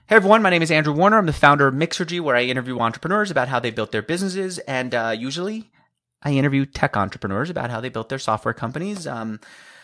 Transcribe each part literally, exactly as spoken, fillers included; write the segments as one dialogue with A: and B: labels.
A: Hey everyone, my name is Andrew Warner. I'm the founder of Mixergy, where I interview entrepreneurs about how they built their businesses, and uh, usually I interview tech entrepreneurs about how they built their software companies. Um,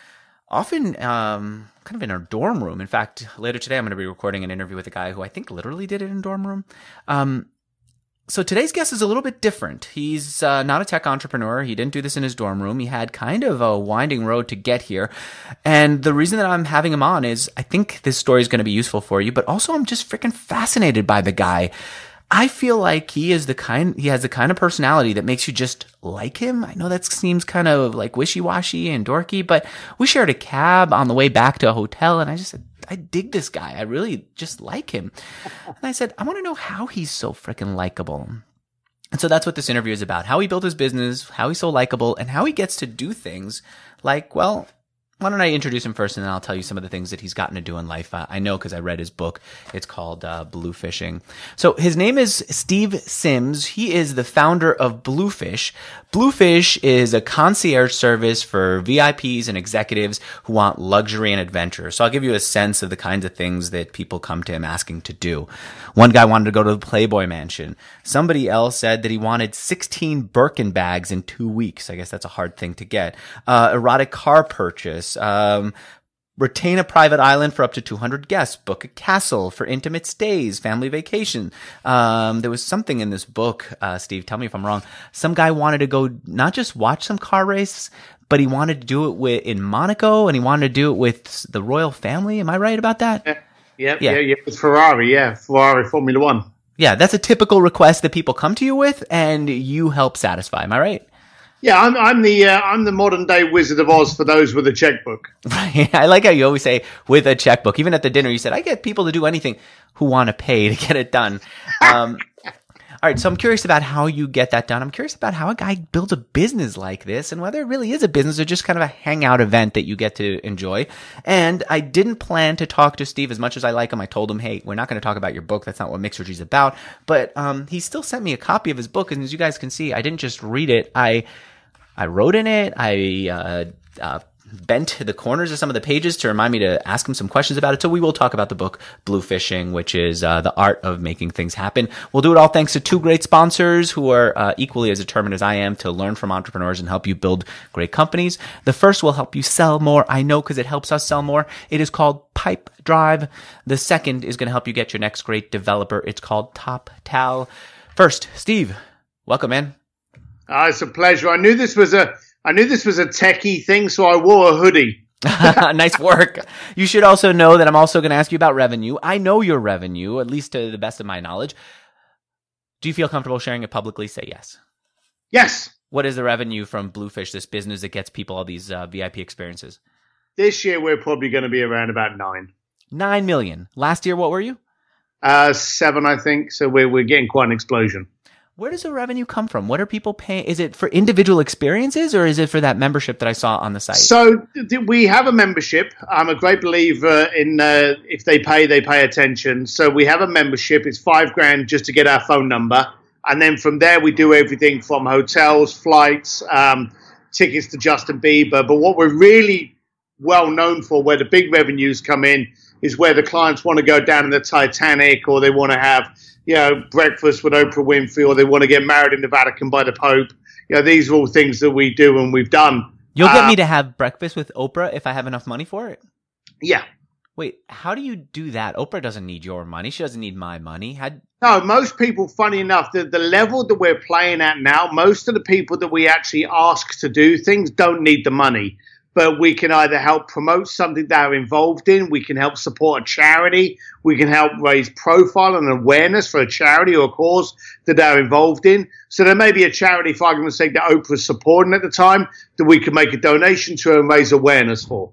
A: often, um, kind of in a dorm room. In fact, later today I'm going to be recording an interview with a guy who I think literally did it in a dorm room. Um, So today's guest is a little bit different. He's uh, not a tech entrepreneur. He didn't do this in his dorm room. He had kind of a winding road to get here. And the reason that I'm having him on is I think this story is going to be useful for you, but also I'm just freaking fascinated by the guy. I feel like he is the kind, he has the kind of personality that makes you just like him. I know that seems kind of like wishy-washy and dorky, but we shared a cab on the way back to a hotel and I just said, I dig this guy. I really just like him. And I said, I want to know how he's so freaking likable. And so that's what this interview is about. How he built his business, how he's so likable, and how he gets to do things like, well, why don't I introduce him first and then I'll tell you some of the things that he's gotten to do in life. Uh, I know because I read his book. It's called uh, Bluefishing. So his name is Steve Sims. He is the founder of Bluefish. Bluefish is a concierge service for V I Ps and executives who want luxury and adventure. So I'll give you a sense of the kinds of things that people come to him asking to do. One guy wanted to go to the Playboy Mansion. Somebody else said that he wanted sixteen Birkin bags in two weeks. I guess that's a hard thing to get. Uh, erotic car purchase. Um, retain a private island for up to two hundred guests, book a castle for intimate stays, family vacation. Um, there was something in this book, uh, Steve, tell me if I'm wrong. Some guy wanted to go not just watch some car race, but he wanted to do it with, in Monaco, and he wanted to do it with the royal family. Am I right about that?
B: Yeah, yeah, yeah, yeah. With Ferrari, yeah, Ferrari Formula One.
A: Yeah, that's a typical request that people come to you with, and you help satisfy. Am I right?
B: Yeah, I'm, I'm the uh, I'm the modern day Wizard of Oz for those with a checkbook.
A: Right. I like how you always say with a checkbook. Even at the dinner, you said I get people to do anything who want to pay to get it done. Um, all right. So I'm curious about how you get that done. I'm curious about how a guy builds a business like this and whether it really is a business or just kind of a hangout event that you get to enjoy. And I didn't plan to talk to Steve as much as I like him. I told him, hey, we're not going to talk about your book. That's not what Mixergy is about. But um, he still sent me a copy of his book. And as you guys can see, I didn't just read it. I I wrote in it. I uh, uh, bent the corners of some of the pages to remind me to ask him some questions about it. So we will talk about the book Bluefishing, which is uh, the art of making things happen. We'll do it all thanks to two great sponsors who are uh, equally as determined as I am to learn from entrepreneurs and help you build great companies. The first will help you sell more. I know because it helps us sell more. It is called Pipe Drive. The second is going to help you get your next great developer. It's called TopTal. First, Steve, welcome, man.
B: Oh, it's a pleasure. I knew this was a I knew this was a techie thing, so I wore a hoodie.
A: Nice work. You should also know that I'm also going to ask you about revenue. I know your revenue, at least to the best of my knowledge. Do you feel comfortable sharing it publicly? Say yes.
B: Yes.
A: What is the revenue from Bluefish, this business that gets people all these uh, V I P experiences?
B: This year we're probably going to be around about nine.
A: Nine million. Last year, what were you?
B: Uh, seven, I think. So we're we're getting quite an explosion.
A: Where does the revenue come from? What are people paying? Is it for individual experiences or is it for that membership that I saw on the site?
B: So th- we have a membership. I'm a great believer in uh, if they pay, they pay attention. So we have a membership. It's five grand just to get our phone number. And then from there, we do everything from hotels, flights, um, tickets to Justin Bieber. But what we're really well known for, where the big revenues come in, is where the clients want to go down in the Titanic or they want to have, you know, breakfast with Oprah Winfrey, or they want to get married in the Vatican by the Pope. You know, these are all things that we do and we've done.
A: You'll get
B: uh,
A: me to have breakfast with Oprah if I have enough money for it?
B: Yeah.
A: Wait, how do you do that? Oprah doesn't need your money. She doesn't need my money. How...
B: No, most people, funny enough, the, the level that we're playing at now, most of the people that we actually ask to do things don't need the money. But we can either help promote something they're involved in, we can help support a charity, we can help raise profile and awareness for a charity or a cause that they're involved in. So there may be a charity, for argument's sake, that Oprah's supporting at the time, that we can make a donation to and raise awareness for.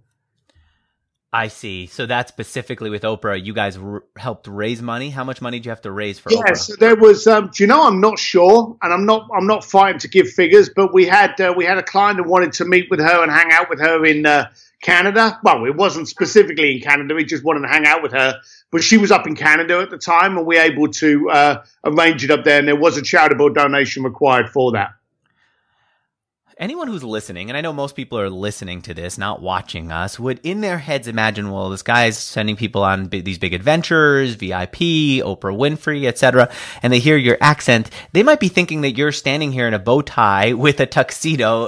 A: I see. So that's specifically with Oprah. You guys r- helped raise money. How much money did you have to raise for
B: yeah,
A: Oprah?
B: Yeah, so there was. Um, do you know? I'm not sure, and I'm not. I'm not fighting to give figures, but we had uh, we had a client who wanted to meet with her and hang out with her in uh, Canada. Well, it wasn't specifically in Canada. We just wanted to hang out with her, but she was up in Canada at the time, and we were able to uh, arrange it up there. And there was a charitable donation required for that.
A: Anyone who's listening, and I know most people are listening to this, not watching us, would in their heads imagine, well, this guy's sending people on b- these big adventures, V I P, Oprah Winfrey, et cetera, and they hear your accent. They might be thinking that you're standing here in a bow tie with a tuxedo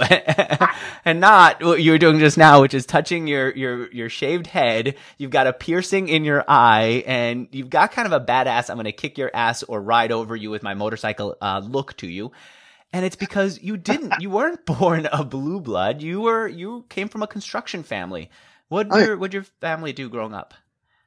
A: and not what you were doing just now, which is touching your, your, your shaved head. You've got a piercing in your eye, and you've got kind of a badass, I'm going to kick your ass or ride over you with my motorcycle uh, look to you. And it's because you didn't, you weren't born a blue blood. You were, you came from a construction family. What did your, what'd your family do growing up?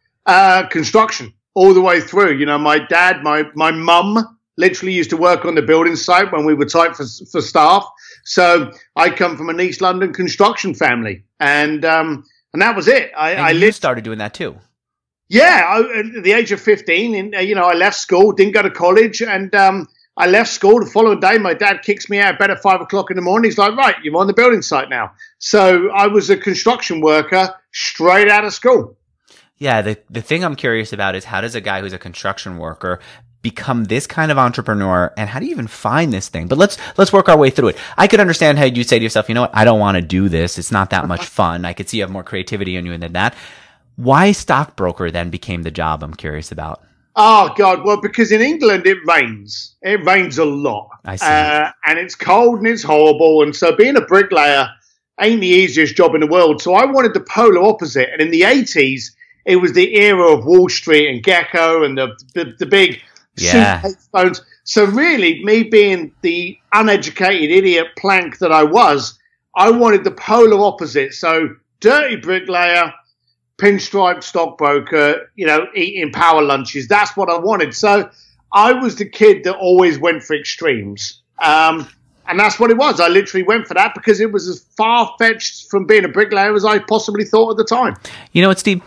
B: Uh, construction all the way through. You know, my dad, my, my mum literally used to work on the building site when we were tight for, for staff. So I come from an East London construction family, and, um, and that was it. I,
A: and
B: I
A: you
B: lived,
A: started doing that too.
B: Yeah. I, at the age of fifteen, and, you know, I left school, didn't go to college, and, um, I left school. The following day, my dad kicks me out of bed at five o'clock in the morning. He's like, right, you're on the building site now. So I was a construction worker straight out of school.
A: Yeah, the the thing I'm curious about is, how does a guy who's a construction worker become this kind of entrepreneur, and how do you even find this thing? But let's let's work our way through it. I could understand how you'd say to yourself, you know what, I don't want to do this. It's not that much fun. I could see you have more creativity in you than that. Why stockbroker then became the job? I'm curious about.
B: Oh, God. Well, because in England, it rains. It rains a lot.
A: I see.
B: Uh, and it's cold and it's horrible. And so being a bricklayer ain't the easiest job in the world. So I wanted the polar opposite. And in the eighties, it was the era of Wall Street and Gecko and the the, the big
A: yeah.
B: suitcase phones. So really, me being the uneducated idiot plank that I was, I wanted the polar opposite. So dirty bricklayer, pinstripe stockbroker, you know, eating power lunches. That's what I wanted. So I was the kid that always went for extremes. Um, and that's what it was. I literally went for that because it was as far-fetched from being a bricklayer as I possibly thought at the time.
A: You know what, Steve?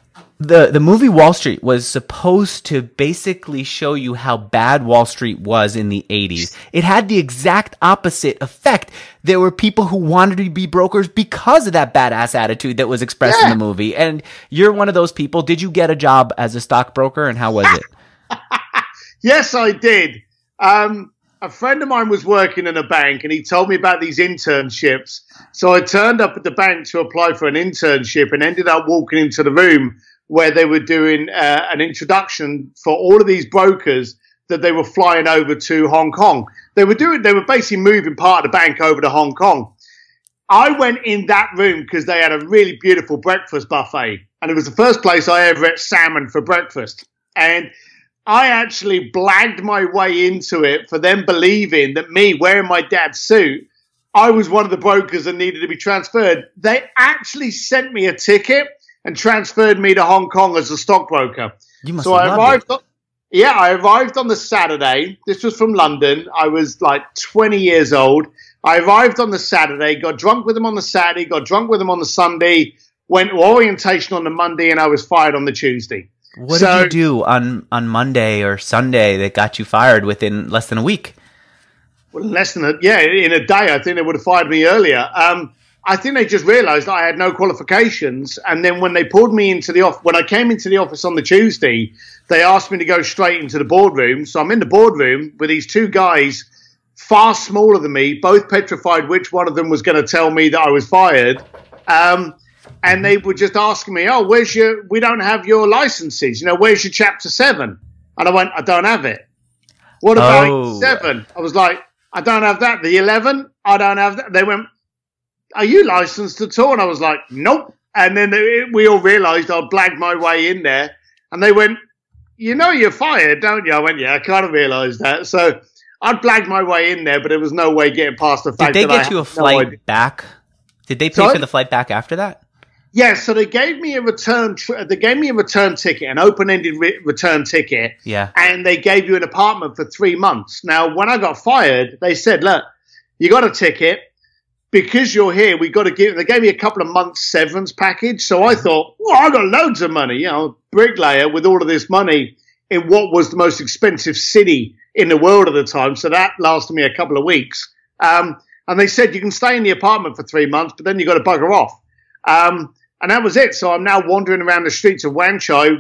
A: The the movie Wall Street was supposed to basically show you how bad Wall Street was in the eighties. It had the exact opposite effect. There were people who wanted to be brokers because of that badass attitude that was expressed
B: yeah.
A: in the movie. And you're one of those people. Did you get a job as a stockbroker, and how was it?
B: Yes, I did. Um, a friend of mine was working in a bank, and he told me about these internships. So I turned up at the bank to apply for an internship and ended up walking into the room where they were doing uh, an introduction for all of these brokers that they were flying over to Hong Kong. They were doing, they were basically moving part of the bank over to Hong Kong. I went in that room because they had a really beautiful breakfast buffet, and it was the first place I ever ate salmon for breakfast. And I actually blagged my way into it for them believing that me wearing my dad's suit, I was one of the brokers that needed to be transferred. They actually sent me a ticket and transferred me to Hong Kong as a stockbroker.
A: You must
B: so
A: have
B: I
A: loved
B: arrived
A: it.
B: on, yeah, I arrived on the Saturday. This was from London. I was like twenty years old. I arrived on the Saturday, got drunk with them on the Saturday, got drunk with them on the Sunday, went to orientation on the Monday, and I was fired on the Tuesday.
A: What
B: so,
A: did you do on, on Monday or Sunday that got you fired within less than a week?
B: Well, less than a, yeah, in a day, I think they would have fired me earlier. Um, I think they just realized I had no qualifications. And then when they pulled me into the office, when I came into the office on the Tuesday, they asked me to go straight into the boardroom. So I'm in the boardroom with these two guys far smaller than me, both petrified which one of them was going to tell me that I was fired. Um, and they were just asking me, oh, where's your, we don't have your licenses. You know, where's your chapter seven? And I went, I don't have it. What about
A: Oh.
B: seven? I was like, I don't have that. The eleven? I don't have that. They went, are you licensed at all? And I was like, nope. And then they, we all realized I'd blagged my way in there. And they went, you know you're fired, don't you? I went, yeah, I kind of realized that. So I'd blagged my way in there, but there was no way getting past the fact
A: Did they
B: that I
A: get you a
B: had no
A: flight
B: idea.
A: back? Did they pay
B: Sorry?
A: for the flight back after that?
B: Yeah, so they gave me a return. Tr- they gave me a return ticket, an open-ended re- return ticket.
A: Yeah.
B: And they gave you an apartment for three months. Now, when I got fired, they said, "Look, you got a ticket because you're here. We got to give." They gave me a couple of months severance package. So I thought, "Well, I got loads of money, you know, bricklayer with all of this money in what was the most expensive city in the world at the time." So that lasted me a couple of weeks. Um, and they said you can stay in the apartment for three months, but then you got to bugger off. Um, And that was it. So I'm now wandering around the streets of Wan Chai,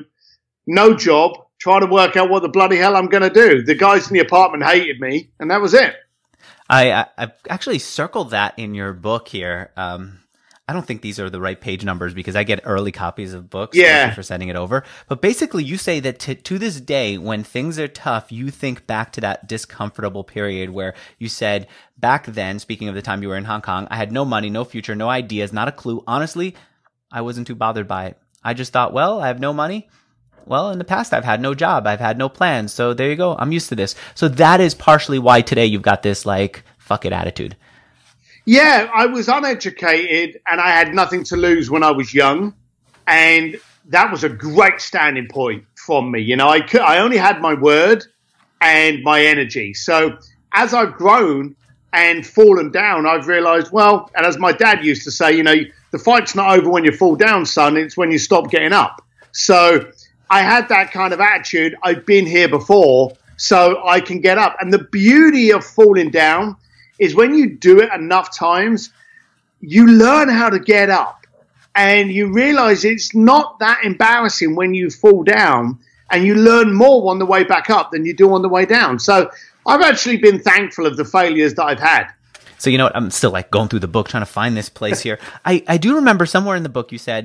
B: no job, trying to work out what the bloody hell I'm going to do. The guys in the apartment hated me, and that was it.
A: I, I I've actually circled that in your book here. Um, I don't think these are the right page numbers because I get early copies of books.
B: Yeah.
A: Thank you for sending it over. But basically, you say that to, to this day, when things are tough, you think back to that discomfortable period where you said, back then, speaking of the time you were in Hong Kong, I had no money, no future, no ideas, not a clue. Honestly, I wasn't too bothered by it. I just thought, well, I have no money. Well, in the past, I've had no job. I've had no plans. So there you go. I'm used to this. So that is partially why today you've got this, like, fuck it attitude.
B: Yeah, I was uneducated and I had nothing to lose when I was young. And that was a great standing point from me. You know, I, could, I only had my word and my energy. So as I've grown and fallen down, I've realized, well, and as my dad used to say, you know, the fight's not over when you fall down, son. It's when you stop getting up. So I had that kind of attitude. I've been here before, so I can get up. And the beauty of falling down is when you do it enough times, you learn how to get up. And you realize it's not that embarrassing when you fall down, and you learn more on the way back up than you do on the way down. So I've actually been thankful of the failures that I've had.
A: So you know what? I'm still like going through the book trying to find this place here. I, I do remember somewhere in the book you said,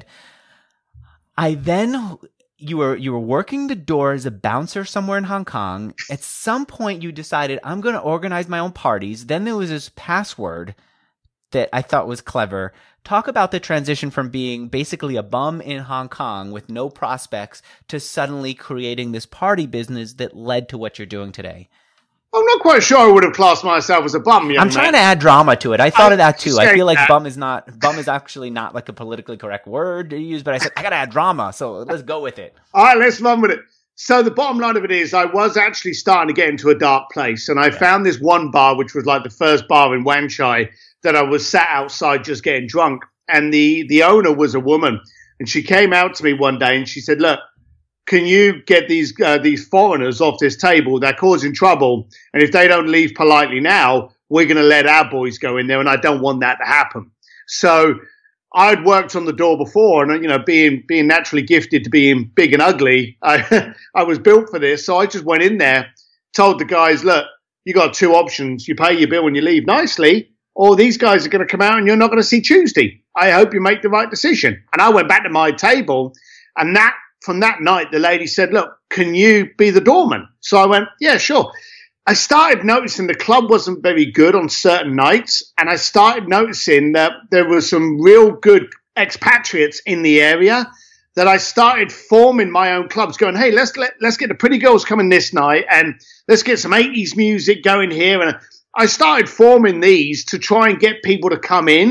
A: I then... You were you were working the door as a bouncer somewhere in Hong Kong. At some point, you decided, I'm going to organize my own parties. Then there was this password that I thought was clever. Talk about the transition from being basically a bum in Hong Kong with no prospects to suddenly creating this party business that led to what you're doing today.
B: I'm not quite sure I would have classed myself as a bum, young
A: I'm
B: man.
A: trying to add drama to it. I thought
B: I
A: of that too. I feel like
B: that.
A: bum is not bum is actually not like a politically correct word to use, but I said I got to add drama, so let's go with it.
B: All right, let's run with it. So the bottom line of it is I was actually starting to get into a dark place, and I yeah. found this one bar, which was like the first bar in Wan Chai, that I was sat outside just getting drunk, and the, the owner was a woman, and she came out to me one day and she said, look, can you get these uh, these foreigners off this table? They're causing trouble. And if they don't leave politely now, we're going to let our boys go in there. And I don't want that to happen. So I'd worked on the door before. And, you know, being being naturally gifted to being big and ugly, I, I was built for this. So I just went in there, told the guys, look, you got two options. You pay your bill when you leave nicely, or these guys are going to come out and you're not going to see Tuesday. I hope you make the right decision. And I went back to my table, and that from that night, the lady said, look, can you be the doorman? So I went, yeah, sure. I started noticing the club wasn't very good on certain nights. And I started noticing that there were some real good expatriates in the area, that I started forming my own clubs, going, hey, let's let, let's get the pretty girls coming this night, and let's get some eighties music going here. And I started forming these to try and get people to come in.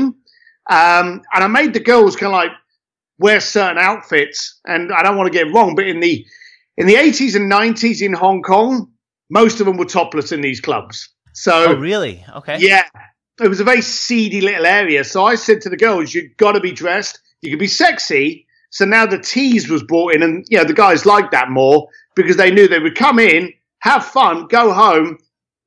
B: Um, and I made the girls kind of like wear certain outfits, and I don't want to get it wrong, but in the in the eighties and nineties in Hong Kong, most of them were topless in these clubs. So,
A: oh, really? Okay.
B: Yeah, it was a very seedy little area. So I said to the girls, you've got to be dressed. You can be sexy. So now the tease was brought in, and you know the guys liked that more because they knew they would come in, have fun, go home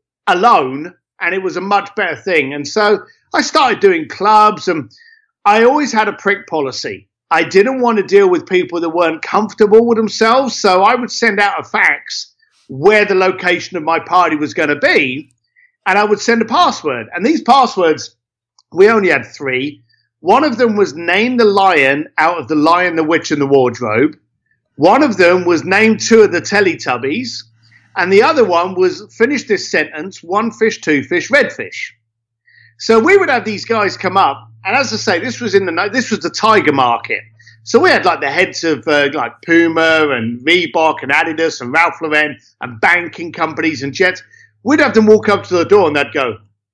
B: alone, and it was a much better thing. And so I started doing clubs, and I always had a prick policy. I didn't want to deal with people that weren't comfortable with themselves, so I would send out a fax where the location of my party was going to be, and I would send a password. And these passwords, we only had three. One of them was name the lion out of The Lion, the Witch, and the Wardrobe. One of them was name two of the Teletubbies. And the other one was finish this sentence, one fish, two fish, red fish. So we would have these guys come up. And as I say, this was in the this was the Tiger Market. So we had like the heads of uh, like Puma and Reebok and Adidas and Ralph Lauren and banking companies and jets. We'd have them walk up to the door and they'd go,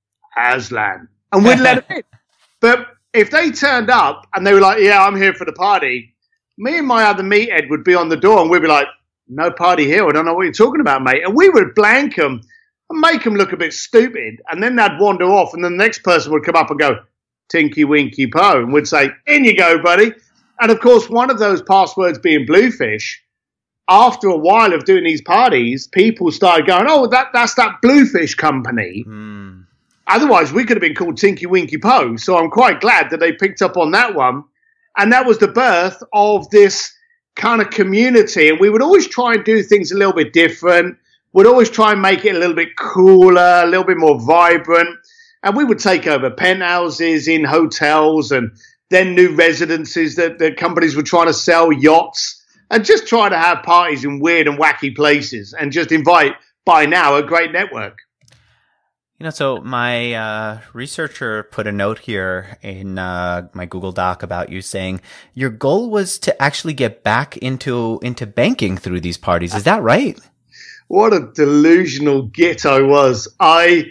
B: Aslan. And we'd let them in. But if they turned up and they were like, yeah, I'm here for the party, me and my other meathead would be on the door and we'd be like, no party here. I don't know what you're talking about, mate. And we would blank them and make them look a bit stupid. And then they'd wander off and then the next person would come up and go, Tinky Winky Po, and would say, in you go, buddy. And of course, one of those passwords being Bluefish, after a while of doing these parties, people started going, oh, that that's that Bluefish company. Mm. Otherwise, we could have been called Tinky Winky Po. So I'm quite glad that they picked up on that one. And that was the birth of this kind of community. And we would always try and do things a little bit different. We'd always try and make it a little bit cooler, a little bit more vibrant. And we would take over penthouses in hotels and then new residences that, that companies were trying to sell, yachts, and just try to have parties in weird and wacky places and just invite, by now, a great network.
A: You know, so my uh, researcher put a note here in uh, my Google Doc about you saying your goal was to actually get back into into banking through these parties. Is that right?
B: What a delusional git I was. I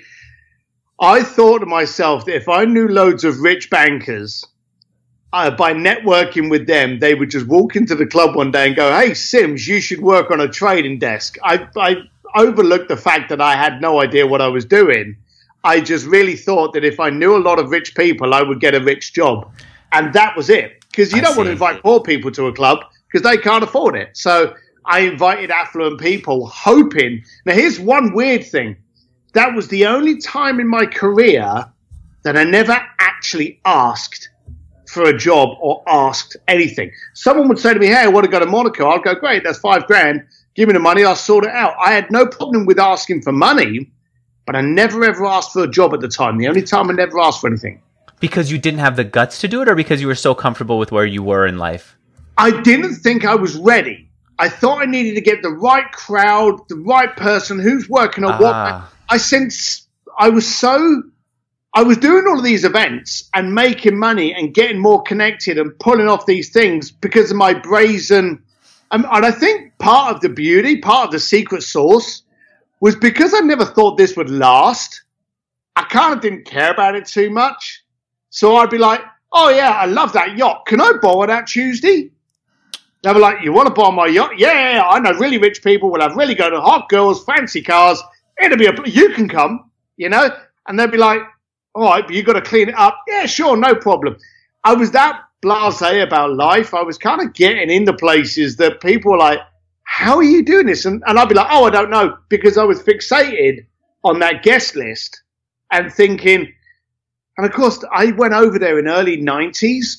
B: I thought to myself that if I knew loads of rich bankers, uh, by networking with them, they would just walk into the club one day and go, "Hey, Sims, you should work on a trading desk." I, I overlooked the fact that I had no idea what I was doing. I just really thought that if I knew a lot of rich people, I would get a rich job. And that was it. Because you I don't see. want to invite poor people to a club because they can't afford it. So I invited affluent people hoping. Now, here's one weird thing. That was the only time in my career that I never actually asked for a job or asked anything. Someone would say to me, "Hey, I want to go to Monaco." I'll go, "Great, that's five grand. Give me the money, I'll sort it out." I had no problem with asking for money, but I never ever asked for a job at the time. The only time I never asked for anything.
A: Because you didn't have the guts to do it, or because you were so comfortable with where you were in life?
B: I didn't think I was ready. I thought I needed to get the right crowd, the right person, who's working on ah. what. I sense I was so, I was doing all of these events and making money and getting more connected and pulling off these things because of my brazen. Um, and I think part of the beauty, part of the secret sauce was because I never thought this would last. I kind of didn't care about it too much. So I'd be like, "Oh yeah, I love that yacht. Can I borrow that Tuesday?" They'd be like, "You want to borrow my yacht?" Yeah, yeah, yeah, I know really rich people will have really good hot girls, fancy cars. It'll be a, you can come, you know? And they'd be like, "All right, but you got to clean it up." "Yeah, sure, no problem." I was that blasé about life. I was kind of getting into places that people were like, "How are you doing this?" And, and I'd be like, "Oh, I don't know," because I was fixated on that guest list and thinking, and of course, I went over there in early nineties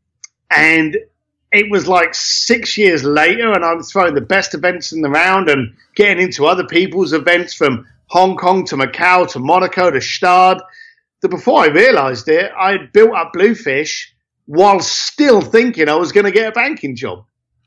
B: and it was like six years later and I was throwing the best events in the round and getting into other people's events from Hong Kong to Macau to Monaco to Stade. That before I realized it, I had built up Bluefish while still thinking I was going to get a banking job.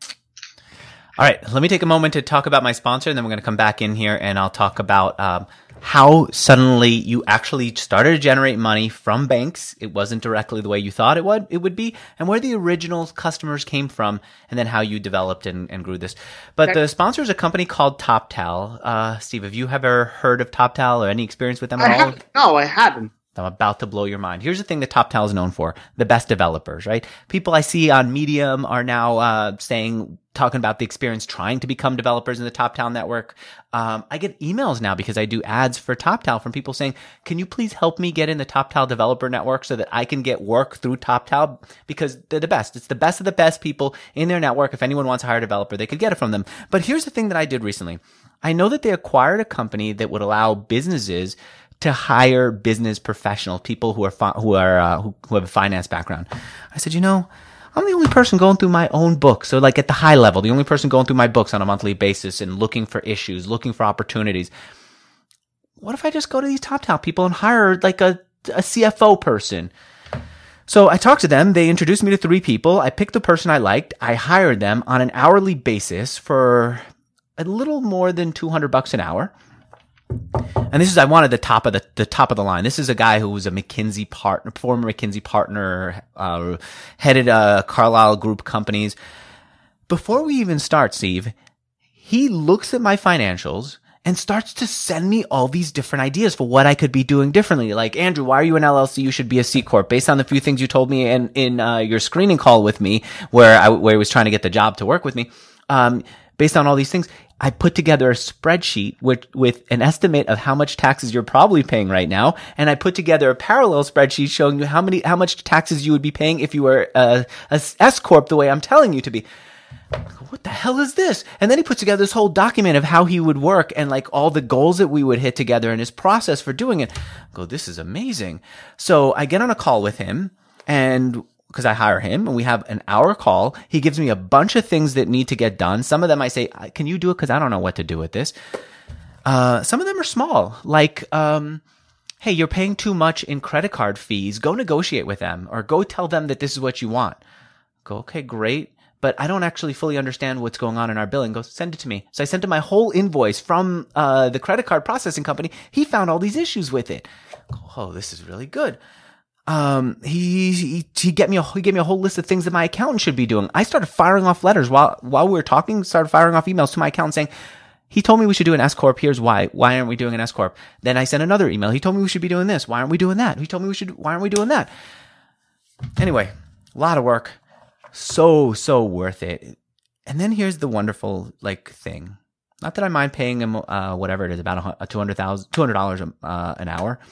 A: All right, let me take a moment to talk about my sponsor, and then we're going to come back in here and I'll talk about um, how suddenly you actually started to generate money from banks. It wasn't directly the way you thought it would, it would be, and where the original customers came from, and then how you developed and, and grew this. But okay. The sponsor is a company called TopTal. Uh, Steve, have you ever heard of TopTal or any experience with them at
B: I
A: all?
B: No, I hadn't.
A: I'm about to blow your mind. Here's the thing that TopTal is known for: the best developers, right? People I see on Medium are now uh, saying, talking about the experience trying to become developers in the TopTal network. Um, I get emails now because I do ads for TopTal from people saying, "Can you please help me get in the TopTal developer network so that I can get work through TopTal?" Because they're the best. It's the best of the best people in their network. If anyone wants to hire a developer, they could get it from them. But here's the thing that I did recently. I know that they acquired a company that would allow businesses to hire business professionals, people who are fi- who are uh, who, who have a finance background. I said, you know, I'm the only person going through my own books. So like at the high level, the only person going through my books on a monthly basis and looking for issues, looking for opportunities. What if I just go to these TopTal people and hire like a, a C F O person? So I talked to them. They introduced me to three people. I picked the person I liked. I hired them on an hourly basis for a little more than two hundred bucks an hour. And this is, I wanted the top of the, the top of the line. This is a guy who was a McKinsey partner, former McKinsey partner, uh, headed, uh, Carlyle Group companies. Before we even start, Steve, he looks at my financials and starts to send me all these different ideas for what I could be doing differently. Like, "Andrew, why are you an L L C? You should be a C Corp. Based on the few things you told me in, in, uh, your screening call with me, where I, where he was trying to get the job to work with me. Um, based on all these things, I put together a spreadsheet with, with an estimate of how much taxes you're probably paying right now. And I put together a parallel spreadsheet showing you how many, how much taxes you would be paying if you were a, a S Corp the way I'm telling you to be." What the hell is this? And then he put together this whole document of how he would work and like all the goals that we would hit together and his process for doing it. I go, this is amazing. So I get on a call with him, and because I hire him and we have an hour call, he gives me a bunch of things that need to get done. Some of them I say, "Can you do it? Because I don't know what to do with this." Uh, some of them are small, like, um, hey, you're paying too much in credit card fees. Go negotiate with them or go tell them that this is what you want. Go, okay, great. But I don't actually fully understand what's going on in our billing. Go, send it to me. So I sent him my whole invoice from uh, the credit card processing company. He found all these issues with it. Go, oh, this is really good. Um, he, he, he get me a, he gave me a whole list of things that my accountant should be doing. I started firing off letters while, while we were talking, started firing off emails to my accountant saying, he told me we should do an S Corp. Here's why. Why aren't we doing an S Corp? Then I sent another email. He told me we should be doing this. Why aren't we doing that? He told me we should, why aren't we doing that? Anyway, a lot of work. So, so worth it. And then here's the wonderful, like, thing. Not that I mind paying him, uh, whatever it is, about a two hundred thousand, two hundred dollars, uh, an hour.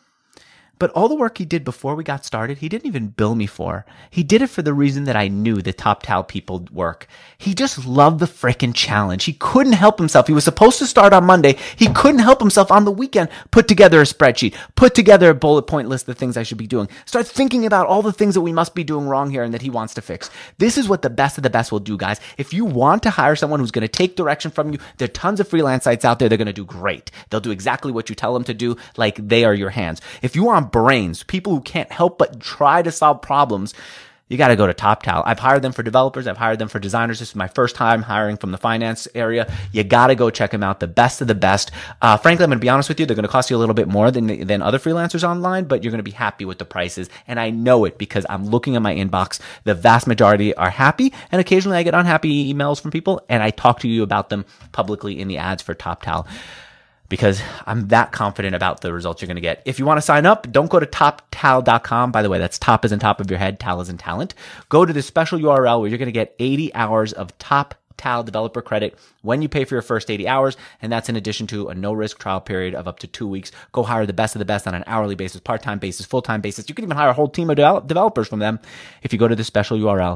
A: But all the work he did before we got started, he didn't even bill me for. He did it for the reason that I knew the TopTal people work. He just loved the frickin' challenge. He couldn't help himself. He was supposed to start on Monday. He couldn't help himself on the weekend. Put together a spreadsheet. Put together a bullet point list of things I should be doing. Start thinking about all the things that we must be doing wrong here and that he wants to fix. This is what the best of the best will do, guys. If you want to hire someone who's going to take direction from you, there are tons of freelance sites out there. They're going to do great. They'll do exactly what you tell them to do, like they are your hands. If you want brains, people who can't help but try to solve problems, you got to go to TopTal. I've hired them for developers. I've hired them for designers. This is my first time hiring from the finance area. You got to go check them out. The best of the best. Uh, frankly, I'm going to be honest with you. They're going to cost you a little bit more than, than other freelancers online, but you're going to be happy with the prices. And I know it because I'm looking at my inbox. The vast majority are happy. And occasionally I get unhappy emails from people and I talk to you about them publicly in the ads for TopTal, because I'm that confident about the results you're going to get. If you want to sign up, don't go to top tal dot com. By the way, that's top is in top of your head, tal is in talent. Go to this special U R L where you're going to get eighty hours of TopTal developer credit when you pay for your first eighty hours. And that's in addition to a no-risk trial period of up to two weeks. Go hire the best of the best on an hourly basis, part-time basis, full-time basis. You can even hire a whole team of de- developers from them if you go to this special U R L,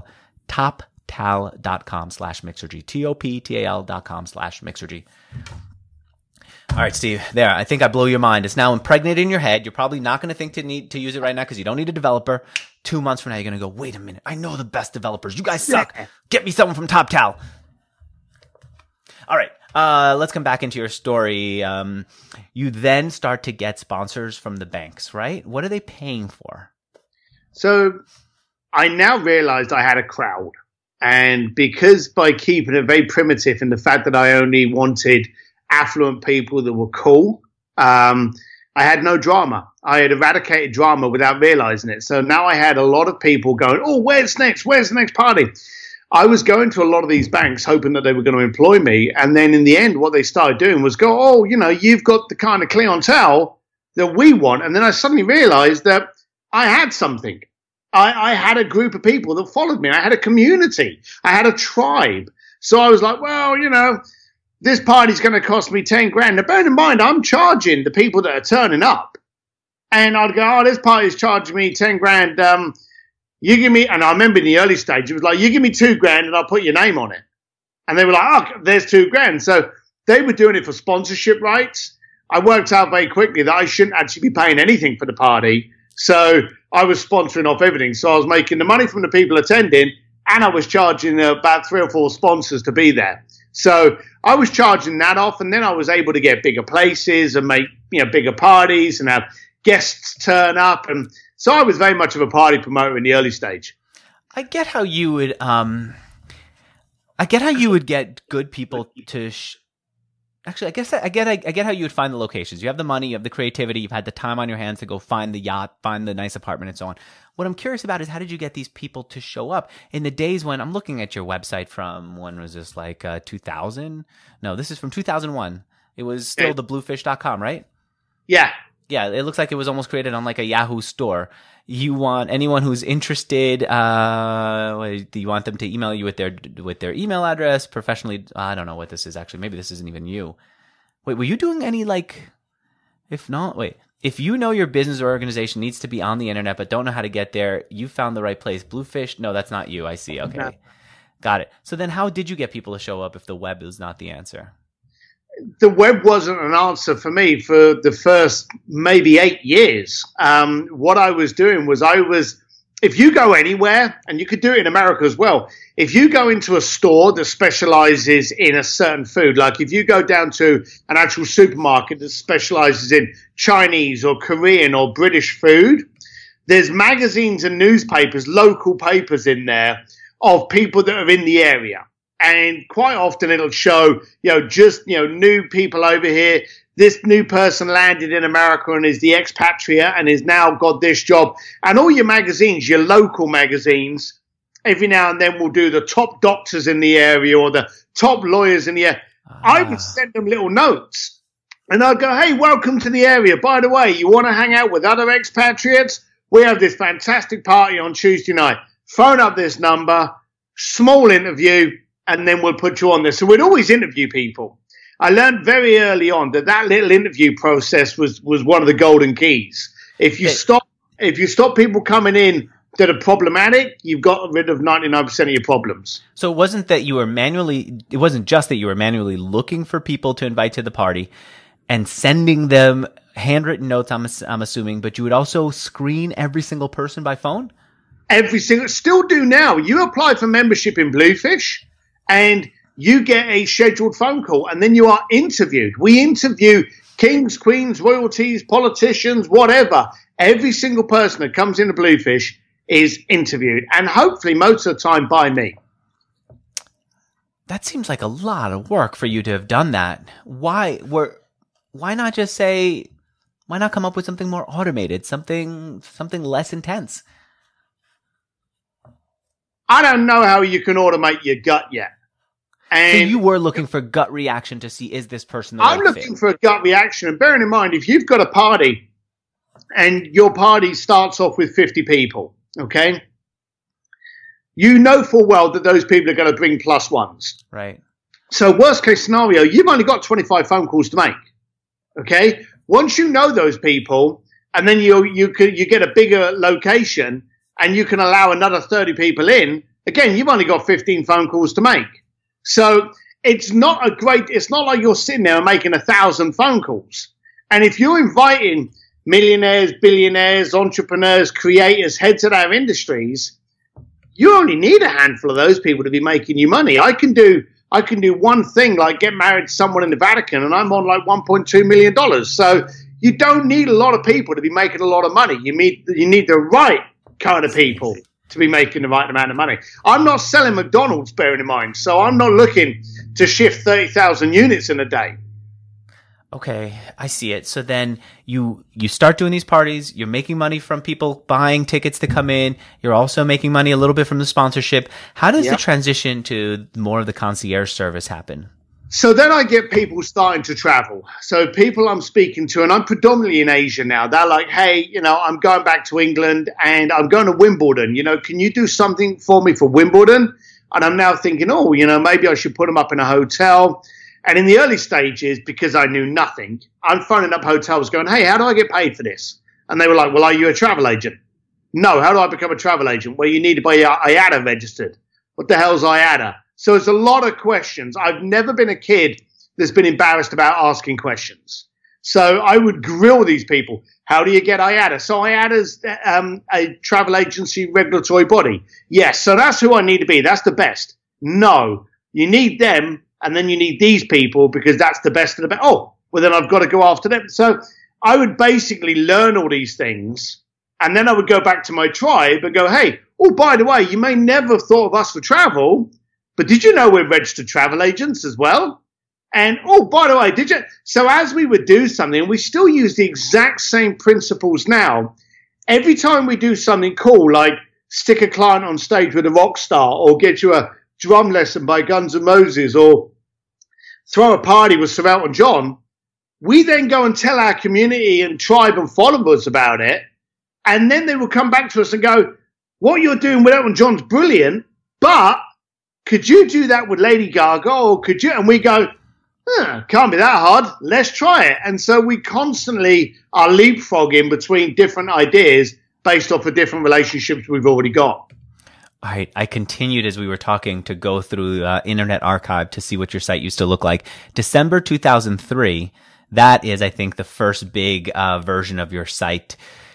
A: toptal dot com slash mixergy, T O P T A L dot com slash mixergy. All right, Steve, there. I think I blew your mind. It's now impregnated in your head. You're probably not going to think to need to use it right now because you don't need a developer. Two months from now, you're going to go, wait a minute. I know the best developers. You guys suck. Yeah. Get me someone from TopTal. All right. Uh, let's come back into your story. Um, you then start to get sponsors from the banks, right? What are they paying for?
B: So I now realized I had a crowd. And because by keeping it very primitive and the fact that I only wanted affluent people that were cool, um, I had no drama. I had eradicated drama without realizing it. So now I had a lot of people going, oh, where's next? Where's the next party? I was going to a lot of these banks hoping that they were going to employ me. And then in the end, what they started doing was go, oh, you know, you've got the kind of clientele that we want. And then I suddenly realized that I had something. I, I had a group of people that followed me. I had a community. I had a tribe. So I was like, well, you know, this party's going to cost me ten grand. Now, bear in mind, I'm charging the people that are turning up. And I'd go, oh, this party's charging me ten grand. Um, you give me, and I remember in the early stage, it was like, you give me two grand and I'll put your name on it. And they were like, oh, there's two grand. So they were doing it for sponsorship rights. I worked out very quickly that I shouldn't actually be paying anything for the party. So I was sponsoring off everything. So I was making the money from the people attending, and I was charging about three or four sponsors to be there. So I was charging that off, and then I was able to get bigger places and make, you know, bigger parties and have guests turn up. And so I was very much of a party promoter in the early stage.
A: I get how you would, um, I get how you would get good people to, sh- actually, I guess I get, I get how you would find the locations. You have the money, you have the creativity, you've had the time on your hands to go find the yacht, find the nice apartment and so on. What I'm curious about is how did you get these people to show up in the days when I'm looking at your website from, when was this, like uh, two thousand? No, this is from two thousand one. It was still the bluefish dot com, right?
B: Yeah.
A: Yeah, it looks like it was almost created on like a Yahoo store. You want anyone who's interested, uh, do you want them to email you with their with their email address, professionally? I don't know what this is actually. Maybe this isn't even you. Wait, were you doing any like, if not, wait. If you know your business or organization needs to be on the internet but don't know how to get there, you found the right place. Bluefish? No, that's not you. I see. Okay. No. Got it. So then how did you get people to show up if the web is not the answer?
B: The web wasn't an answer for me for the first maybe eight years. Um, what I was doing was I was if you go anywhere, and you could do it in America as well, if you go into a store that specializes in a certain food, like if you go down to an actual supermarket that specializes in Chinese or Korean or British food, there's magazines and newspapers, local papers in there of people that are in the area. And quite often it'll show, you know, just, you know, new people over here. This new person landed in America and is the expatriate and has now got this job. And all your magazines, your local magazines, every now and then will do the top doctors in the area or the top lawyers in the area. Ah. I would send them little notes. And I'd go, hey, welcome to the area. By the way, you want to hang out with other expatriates? We have this fantastic party on Tuesday night. Phone up this number, small interview, and then we'll put you on there. So we'd always interview people. I learned very early on that that little interview process was, was one of the golden keys. If you stop, if you stop people coming in that are problematic, you've got rid of ninety-nine percent of your problems.
A: So it wasn't that you were manually, it wasn't just that you were manually looking for people to invite to the party and sending them handwritten notes, I'm, I'm assuming, but you would also screen every single person by phone?
B: Every single, still do now. You apply for membership in Bluefish and you get a scheduled phone call and then you are interviewed. We interview kings, queens, royalties, politicians, whatever. Every single person that comes into Bluefish is interviewed, and hopefully most of the time by me.
A: That seems like a lot of work for you to have done that. Why were, why not just say, why not come up with something more automated, something, something less intense?
B: I don't know how you can automate your gut yet. And
A: so you were looking for gut reaction to see, is this person the right
B: I'm looking
A: fit?
B: for a gut reaction. And bearing in mind, if you've got a party and your party starts off with fifty people, okay, you know full well that those people are going to bring plus ones.
A: Right.
B: So worst case scenario, you've only got twenty-five phone calls to make. Okay. Once you know those people, and then you you could you get a bigger location, and you can allow another thirty people in. Again, you've only got fifteen phone calls to make. So it's not a great. It's not like you're sitting there and making a thousand phone calls. And if you're inviting millionaires, billionaires, entrepreneurs, creators, heads of our industries, you only need a handful of those people to be making you money. I can do. I can do one thing like get married to someone in the Vatican and I'm on like one point two million dollars. So you don't need a lot of people to be making a lot of money. You need, you need the right kind of people to be making the right amount of money. I'm not selling McDonald's, bearing in mind. So I'm not looking to shift thirty thousand units in a day.
A: Okay, I see it. So then you you start doing these parties, you're making money from people buying tickets to come in, you're also making money a little bit from the sponsorship. How does yep. the transition to more of the concierge service happen?
B: So then I get people starting to travel. So people I'm speaking to, and I'm predominantly in Asia now, they're like, hey, you know, I'm going back to England and I'm going to Wimbledon. You know, can you do something for me for Wimbledon? And I'm now thinking, oh, you know, maybe I should put them up in a hotel. And in the early stages, because I knew nothing, I'm phoning up hotels going, hey, how do I get paid for this? And they were like, well, are you a travel agent? No, how do I become a travel agent? Well, you need to be I A D A registered. What the hell's I A D A? So it's a lot of questions. I've never been a kid that's been embarrassed about asking questions. So I would grill these people. How do you get I A D A? So I A D A's um, a travel agency regulatory body. Yes, so that's who I need to be. That's the best. No, you need them. And then you need these people because that's the best of the best. Oh, well, then I've got to go after them. So I would basically learn all these things. And then I would go back to my tribe and go, hey, oh, by the way, you may never have thought of us for travel, but did you know we're registered travel agents as well? And, oh, by the way, did you? So as we would do something, we still use the exact same principles now. Every time we do something cool, like stick a client on stage with a rock star or get you a drum lesson by Guns N' Moses or throw a party with Sir Elton John, we then go and tell our community and tribe and followers about it. And then they will come back to us and go, what you're doing with Elton John's brilliant, but could you do that with Lady Gaga? Or could you? And we go, huh, can't be that hard. Let's try it. And so we constantly are leapfrogging between different ideas based off of different relationships we've already got.
A: All right. I continued as we were talking to go through uh, Internet Archive to see what your site used to look like. December two thousand three, that is, I think, the first big uh, version of your site.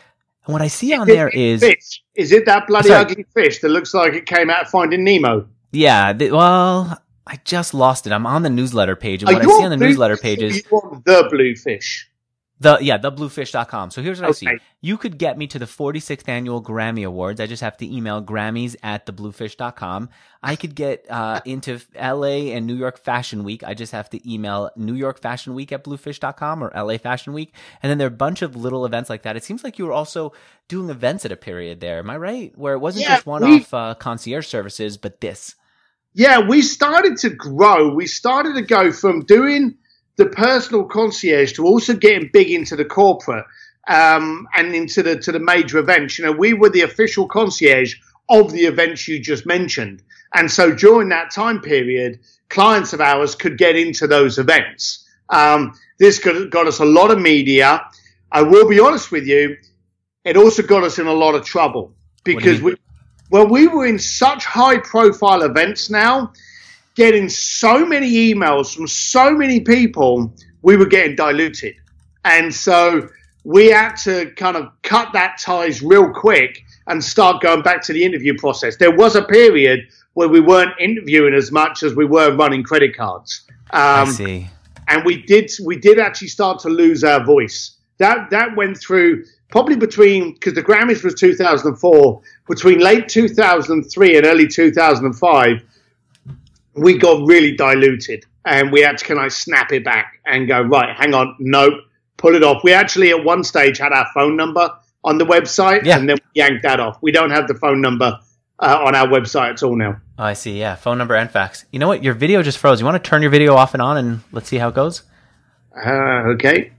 A: And what I see
B: is
A: on there is
B: fish. Is it that bloody
A: Sorry.
B: ugly fish that looks like it came out of Finding Nemo?
A: yeah. The, well, I just lost it. I'm on the newsletter page, and
B: Are
A: what I
B: you
A: see on the
B: blue
A: newsletter
B: fish
A: page
B: or
A: is
B: you want the blue fish.
A: the yeah the bluefish dot com. So here's what I see.
B: Okay.
A: You could get me to the forty-sixth annual Grammy Awards. I just have to email Grammys at the bluefish dot com. I could get uh, into L A and New York Fashion Week. I just have to email New York Fashion Week at bluefish dot com or L A Fashion Week. And then there are a bunch of little events like that. It seems like you were also doing events at a period there. Am I right? Where it wasn't
B: Yeah,
A: just one-off uh, concierge services, but this.
B: Yeah, we started to grow. We started to go from doing the personal concierge to also getting big into the corporate um, and into the to the major events. You know, we were the official concierge of the events you just mentioned. And so during that time period, clients of ours could get into those events. Um, this got, got us a lot of media. I will be honest with you, it also got us in a lot of trouble because we, well, we were in such high profile events now, getting so many emails from so many people, we were getting diluted. And so we had to kind of cut that ties real quick and start going back to the interview process. There was a period where we weren't interviewing as much as we were running credit cards. Um,
A: I see.
B: And we did we did actually start to lose our voice. That that went through probably between, because the Grammys was two thousand four, between late two thousand three and early two thousand five, we got really diluted. And we had to kind of snap it back and go, right, hang on, nope, pull it off. We actually at one stage had our phone number on the website,
A: Yeah.
B: and then we yanked that off. We don't have the phone number uh, on our website at all now.
A: Oh, I see. Yeah, phone number and fax. You know what? Your video just froze. You want to turn your video off and on, and let's see how it goes?
B: Uh, okay.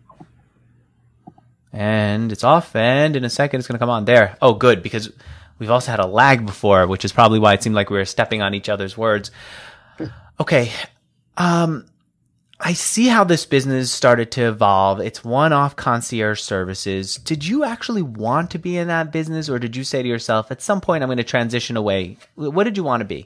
A: And it's off, and in a second it's going to come on. There. Oh, good, because we've also had a lag before, which is probably why it seemed like we were stepping on each other's words. Okay. Um, I see how this business started to evolve. It's one-off concierge services. Did you actually want to be in that business, or did you say to yourself, at some point I'm going to transition away? What did you want to be?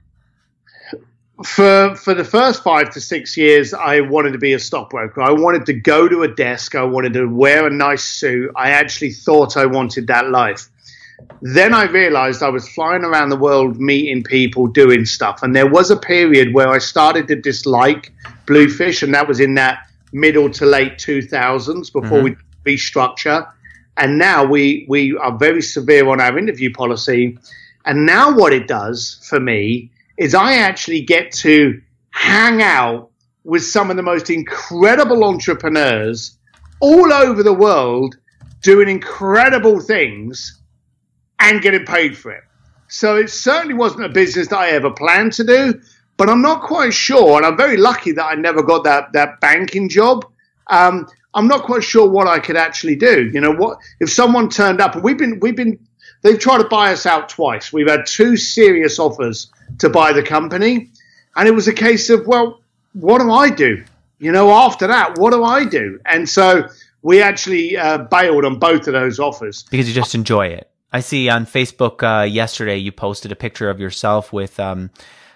B: For for the first five to six years, I wanted to be a stockbroker. I wanted to go to a desk. I wanted to wear a nice suit. I actually thought I wanted that life. Then I realized I was flying around the world meeting people, doing stuff. And there was a period where I started to dislike Bluefish, and that was in that middle to late two thousands before mm-hmm. we restructure. And now we, we are very severe on our interview policy. And now what it does for me is I actually get to hang out with some of the most incredible entrepreneurs all over the world doing incredible things and getting paid for it. So it certainly wasn't a business that I ever planned to do, but I'm not quite sure, and I'm very lucky that I never got that, that banking job. Um, I'm not quite sure what I could actually do. You know, what if someone turned up, and we've been, we've been, they've tried to buy us out twice. We've had two serious offers to buy the company. And it was a case of, well, what do I do? You know, after that, what do I do? And so we actually uh, bailed on both of those offers.
A: Because you just enjoy it. I see on Facebook uh, yesterday you posted a picture of yourself with, um,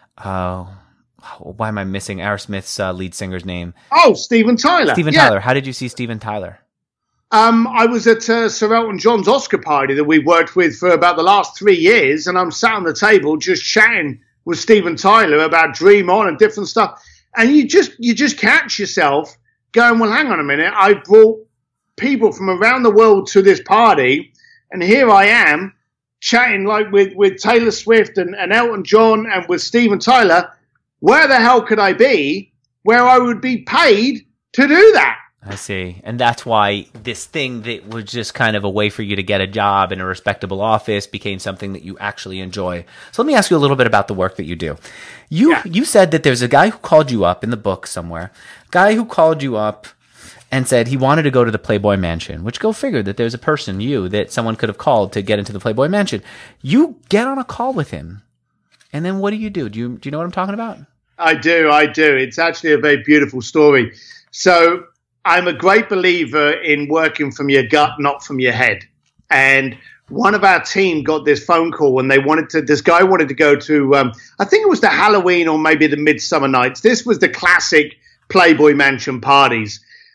A: uh, why am I missing Aerosmith's uh, lead singer's name?
B: Oh, Steven Tyler.
A: Steven
B: yeah.
A: Tyler. How did you see Steven Tyler?
B: Um, I was at uh, Sir Elton John's Oscar party that we worked with for about the last three years, and I'm sat on the table just chatting with Steven Tyler about Dream On and different stuff. And you just you just catch yourself going, well, hang on a minute. I brought people from around the world to this party, and here I am chatting like with, with Taylor Swift and, and Elton John and with Steven Tyler. Where the hell could I be where I would be paid to do that?
A: I see. And that's why this thing that was just kind of a way for you to get a job in a respectable office became something that you actually enjoy. So let me ask you a little bit about the work that you do. You
B: Yeah.
A: you said that there's a guy who called you up in the book somewhere, guy who called you up and said he wanted to go to the Playboy Mansion, which go figure that there's a person, you, that someone could have called to get into the Playboy Mansion. You get on a call with him. And then what do you do? Do you, do you know what I'm talking about?
B: I do, I do. It's actually a very beautiful story. So I'm a great believer in working from your gut, not from your head. And one of our team got this phone call, and they wanted to, this guy wanted to go to, um, I think it was the Halloween or maybe the Midsummer Nights. This was the classic Playboy Mansion parties.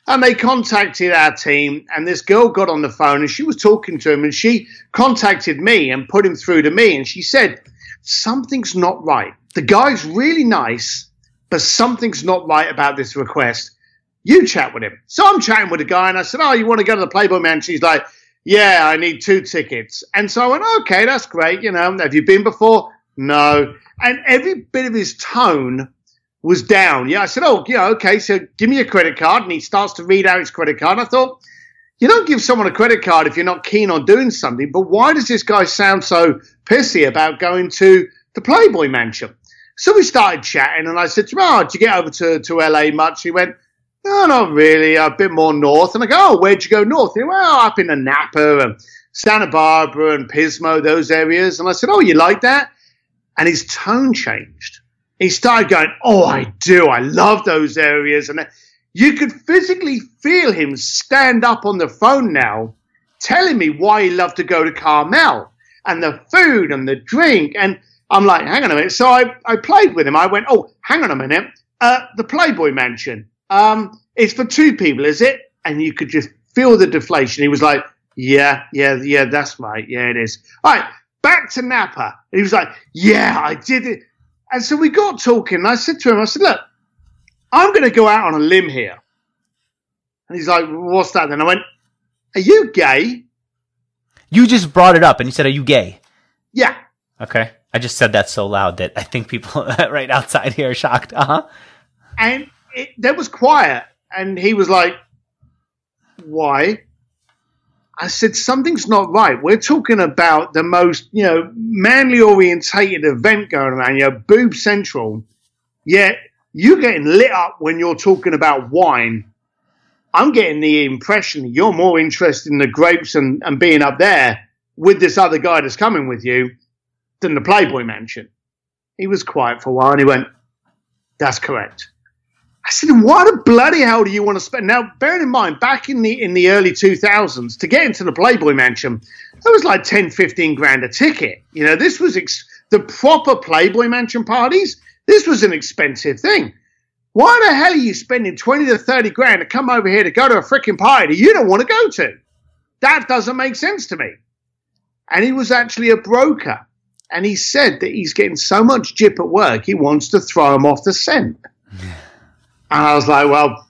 B: And they contacted our team, and this girl got on the phone, and she was talking to him, and she contacted me and put him through to me, and she said, something's not right. The guy's really nice, but something's not right about this request. You chat with him. So I'm chatting with the guy, and I said, oh, you want to go to the Playboy Mansion? She's like, yeah, I need two tickets. And so I went, okay, that's great. You know, have you been before? No. And every bit of his tone was down. Yeah, I said, oh, yeah, okay, so give me your credit card. And he starts to read out his credit card. And I thought, you don't give someone a credit card if you're not keen on doing something. But why does this guy sound so pissy about going to the Playboy Mansion? So we started chatting, and I said to him, oh, did you get over to, to L A much? He went, no, not really, a bit more north. And I go, oh, where'd you go north? He went, well, up in the Napa and Santa Barbara and Pismo, those areas. And I said, oh, you like that? And his tone changed. He started going, oh, I do. I love those areas. And you could physically feel him stand up on the phone now, telling me why he loved to go to Carmel and the food and the drink. And I'm like, hang on a minute. So I, I played with him. I went, oh, hang on a minute. Uh, the Playboy Mansion. Um, it's for two people, is it? And you could just feel the deflation. He was like, yeah, yeah, yeah, that's right. Yeah, it is. All right, back to Napa. He was like, yeah, I did it. And so we got talking, and I said to him, I said, look, I'm going to go out on a limb here. And he's like, what's that then? I went, are you gay?
A: You just brought it up, and you said, are you gay?
B: Yeah.
A: Okay. I just said that so loud that I think people right outside here are shocked. Uh-huh.
B: And it, there was quiet, and he was like, why? I said, something's not right. We're talking about the most, you know, manly orientated event going around, you know, Boob Central. Yet you're getting lit up when you're talking about wine. I'm getting the impression that you're more interested in the grapes and, and being up there with this other guy that's coming with you than the Playboy Mansion. He was quiet for a while, and he went, that's correct. I said, why the bloody hell do you want to spend? Now, bearing in mind, back in the in the early two thousands, to get into the Playboy Mansion, that was like ten, fifteen grand a ticket. You know, this was ex- the proper Playboy Mansion parties. This was an expensive thing. Why the hell are you spending twenty to thirty grand to come over here to go to a freaking party that you don't want to go to? That doesn't make sense to me. And he was actually a broker. And he said that he's getting so much jip at work, he wants to throw him off the scent. And I was like, well,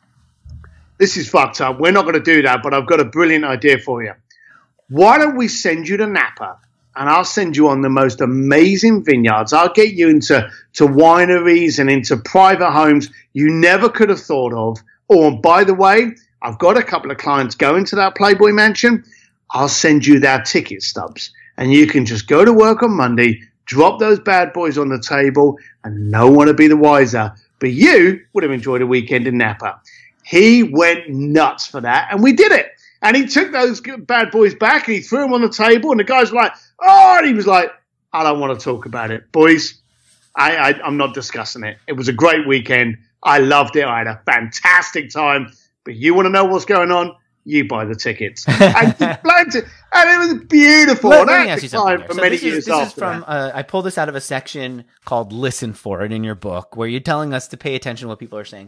B: this is fucked up. We're not going to do that, but I've got a brilliant idea for you. Why don't we send you to Napa, and I'll send you on the most amazing vineyards. I'll get you into to wineries and into private homes you never could have thought of. Oh, and by the way, I've got a couple of clients going to that Playboy Mansion. I'll send you their ticket stubs, and you can just go to work on Monday, drop those bad boys on the table, and no one will be the wiser. But you would have enjoyed a weekend in Napa. He went nuts for that, and we did it. And he took those bad boys back, and he threw them on the table, and the guys were like, oh, and he was like, I don't want to talk about it. Boys, I, I, I'm not discussing it. It was a great weekend. I loved it. I had a fantastic time. But you want to know what's going on? You buy the tickets. and, he blanked it, and it was beautiful.
A: Let,
B: and
A: let
B: I
A: me
B: had
A: ask you
B: the
A: something.
B: time for
A: So
B: many
A: this is,
B: years
A: this
B: after
A: is from,
B: that.
A: uh, I pulled this out of a section called Listen For It in your book, where you're telling us to pay attention to what people are saying.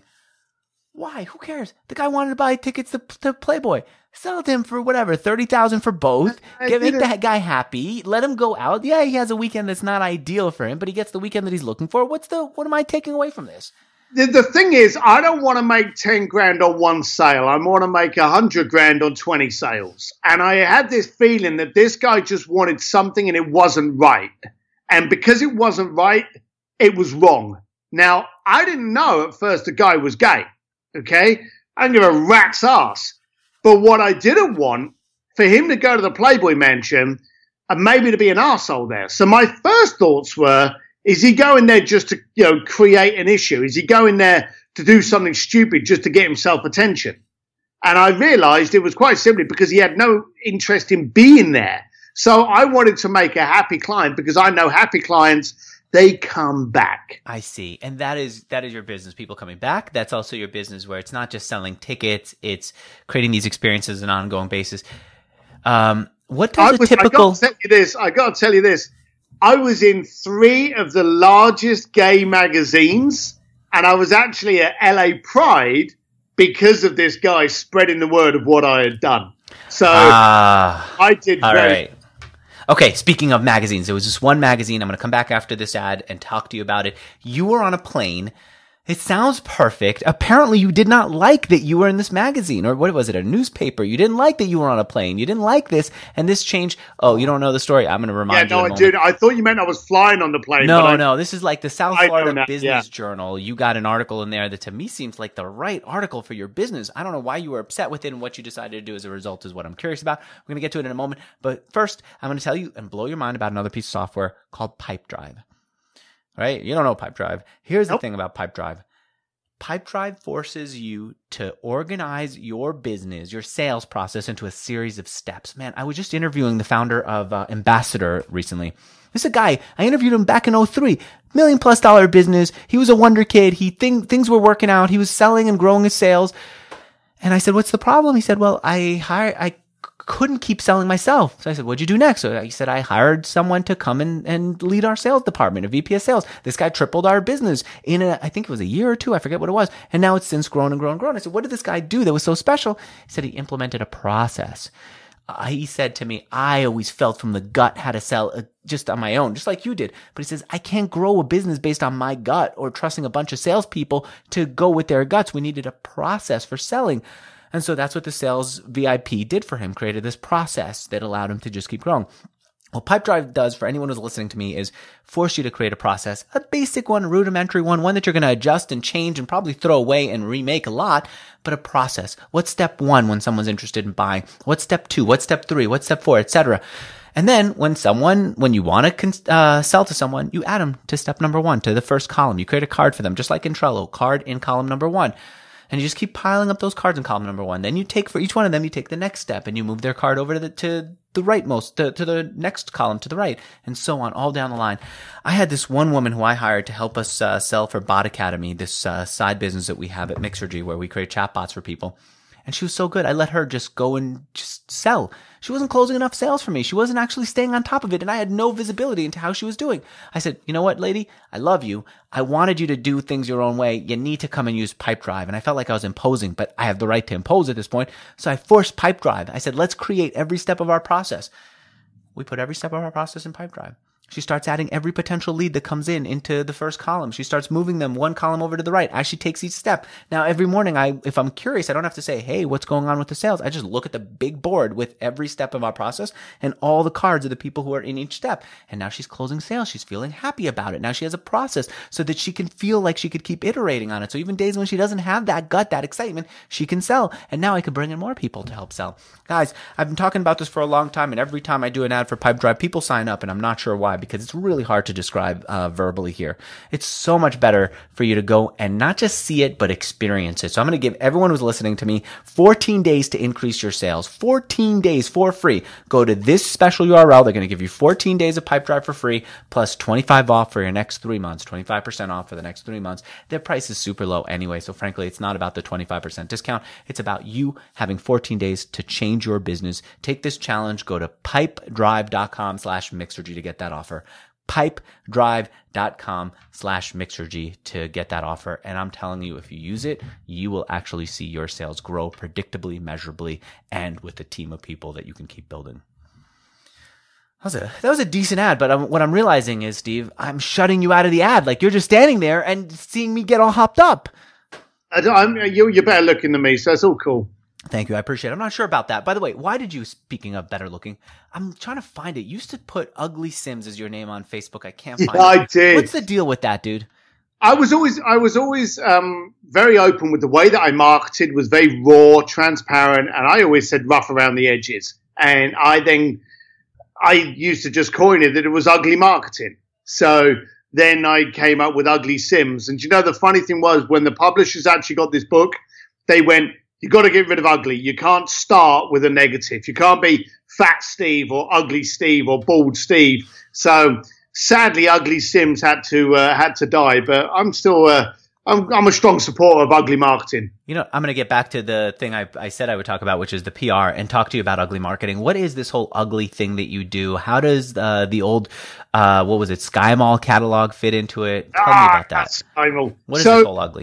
A: Why? Who cares? The guy wanted to buy tickets to, to Playboy. Sell it to him for whatever, thirty thousand dollars for both.
B: I
A: Get, make
B: didn't-
A: the guy happy. Let him go out. Yeah, he has a weekend that's not ideal for him, but he gets the weekend that he's looking for. What's the? What am I taking away from this?
B: The, the thing is, I don't want to make ten grand on one sale. I want to make a hundred grand on twenty sales. And I had this feeling that this guy just wanted something and it wasn't right. And because it wasn't right, it was wrong. Now, I didn't know at first the guy was gay. Okay? I didn't give a rat's ass. But what I didn't want, for him to go to the Playboy Mansion and maybe to be an arsehole there. So my first thoughts were, is he going there just to, you know, create an issue? Is he going there to do something stupid just to get himself attention? And I realized it was quite simply because he had no interest in being there. So I wanted to make a happy client because I know happy clients, they come back.
A: I see. And that is that is your business, people coming back. That's also your business where it's not just selling tickets, it's creating these experiences on an ongoing basis. Um, what does
B: I
A: a
B: was,
A: typical...
B: I got to tell you this. I got to tell you this. I was in three of the largest gay magazines, and I was actually at L A Pride because of this guy spreading the word of what I had done. So
A: Ah,
B: I did
A: all
B: very
A: right. Okay, speaking of magazines, there was this one magazine. I'm going to come back after this ad and talk to you about it. You were on a plane. It sounds perfect. Apparently, you did not like that you were in this magazine, or what was it, a newspaper? You didn't like that you were on a plane. You didn't like this, and this changed. Oh, you don't know the story? I'm going to
B: Yeah,
A: remind
B: no,
A: you.
B: I
A: in a
B: did.
A: moment.
B: I thought you meant I was flying on the plane.
A: No,
B: but I,
A: no, this is like the South
B: I know
A: Florida
B: now,
A: Business
B: yeah.
A: Journal. You got an article in there that to me seems like the right article for your business. I don't know why you were upset with it, and what you decided to do as a result is what I'm curious about. We're going to get to it in a moment. But first, I'm going to tell you and blow your mind about another piece of software called Pipedrive. All right? You don't know Pipedrive. Here's
B: Nope.
A: the thing about Pipedrive. Pipedrive forces you to organize your business, your sales process into a series of steps. Man, I was just interviewing the founder of uh, Ambassador recently. This is a guy, I interviewed him back in oh three, million plus dollar business. He was a wonder kid. He think, things were working out. He was selling and growing his sales. And I said, what's the problem? He said, well, I hired, I couldn't keep selling myself. So I said, what'd you do next? So he said, I hired someone to come in and lead our sales department, a V P of sales. This guy tripled our business in a, I think it was a year or two. I forget what it was. And now it's since grown and grown and grown. I said, what did this guy do that was so special? He said he implemented a process. Uh, he said to me, I always felt from the gut how to sell uh, just on my own, just like you did. But he says, I can't grow a business based on my gut or trusting a bunch of salespeople to go with their guts. We needed a process for selling. And so that's what the sales V I P did for him, created this process that allowed him to just keep growing. What Pipedrive does for anyone who's listening to me is force you to create a process, a basic one, a rudimentary one, one that you're going to adjust and change and probably throw away and remake a lot, but a process. What's step one when someone's interested in buying? What's step two? What's step three? What's step four, et cetera? And then when someone, when you want to uh, sell to someone, you add them to step number one, to the first column. You create a card for them, just like in Trello, card in column number one. And you just keep piling up those cards in column number one. Then you take, for each one of them, you take the next step and you move their card over to the, to the rightmost, to, to the next column to the right, and so on, all down the line. I had this one woman who I hired to help us uh, sell for Bot Academy, this uh, side business that we have at Mixergy where we create chatbots for people. And she was so good. I let her just go and just sell. She wasn't closing enough sales for me. She wasn't actually staying on top of it. And I had no visibility into how she was doing. I said, you know what, lady? I love you. I wanted you to do things your own way. You need to come and use Pipedrive. And I felt like I was imposing, but I have the right to impose at this point. So I forced Pipedrive. I said, let's create every step of our process. We put every step of our process in Pipedrive. She starts adding every potential lead that comes in into the first column. She starts moving them one column over to the right as she takes each step. Now, every morning, I, if I'm curious, I don't have to say, hey, what's going on with the sales? I just look at the big board with every step of our process and all the cards of the people who are in each step. And now she's closing sales. She's feeling happy about it. Now she has a process so that she can feel like she could keep iterating on it. So even days when she doesn't have that gut, that excitement, she can sell. And now I can bring in more people to help sell. Guys, I've been talking about this for a long time. And every time I do an ad for Pipedrive, people sign up. And I'm not sure why, because it's really hard to describe uh, verbally here. It's so much better for you to go and not just see it, but experience it. So I'm going to give everyone who's listening to me fourteen days to increase your sales. fourteen days for free. Go to this special U R L. They're going to give you fourteen days of Pipedrive for free, plus twenty-five off for your next three months, twenty-five percent off for the next three months. Their price is super low anyway. So frankly, it's not about the twenty-five percent discount. It's about you having fourteen days to change your business. Take this challenge. Go to pipedrive.com slash Mixergy to get that offer. pipedrive.com slash Mixergy to get that offer. And I'm telling you, if you use it, you will actually see your sales grow predictably, measurably, and with a team of people that you can keep building. That was a, that was a decent ad, but I'm, what I'm realizing is, Steve, I'm shutting you out of the ad. Like, you're just standing there and seeing me get all hopped up.
B: I don't, I'm, you, you're better looking than me, so it's all cool.
A: Thank you. I appreciate it. I'm not sure about that. By the way, why did you, speaking of better looking, I'm trying to find it. You used to put Ugly Sims as your name on Facebook. I can't find
B: yeah,
A: it.
B: I did.
A: What's the deal with that, dude?
B: I was always, I was always um, very open with the way that I marketed, was very raw, transparent, and I always said rough around the edges. And I then, I used to just coin it that it was ugly marketing. So then I came up with Ugly Sims. And you know, the funny thing was when the publishers actually got this book, they went, you got to get rid of ugly. You can't start with a negative. You can't be Fat Steve or Ugly Steve or Bald Steve. So sadly, Ugly Sims had to uh, had to die. But I'm still uh, I'm, I'm a strong supporter of ugly marketing.
A: You know, I'm going to get back to the thing I, I said I would talk about, which is the P R, and talk to you about ugly marketing. What is this whole ugly thing that you do? How does uh, the old uh, what was it, Sky Mall catalog fit into it? Tell
B: ah,
A: me about that.
B: Sky Mall.
A: What is
B: so,
A: this whole ugly?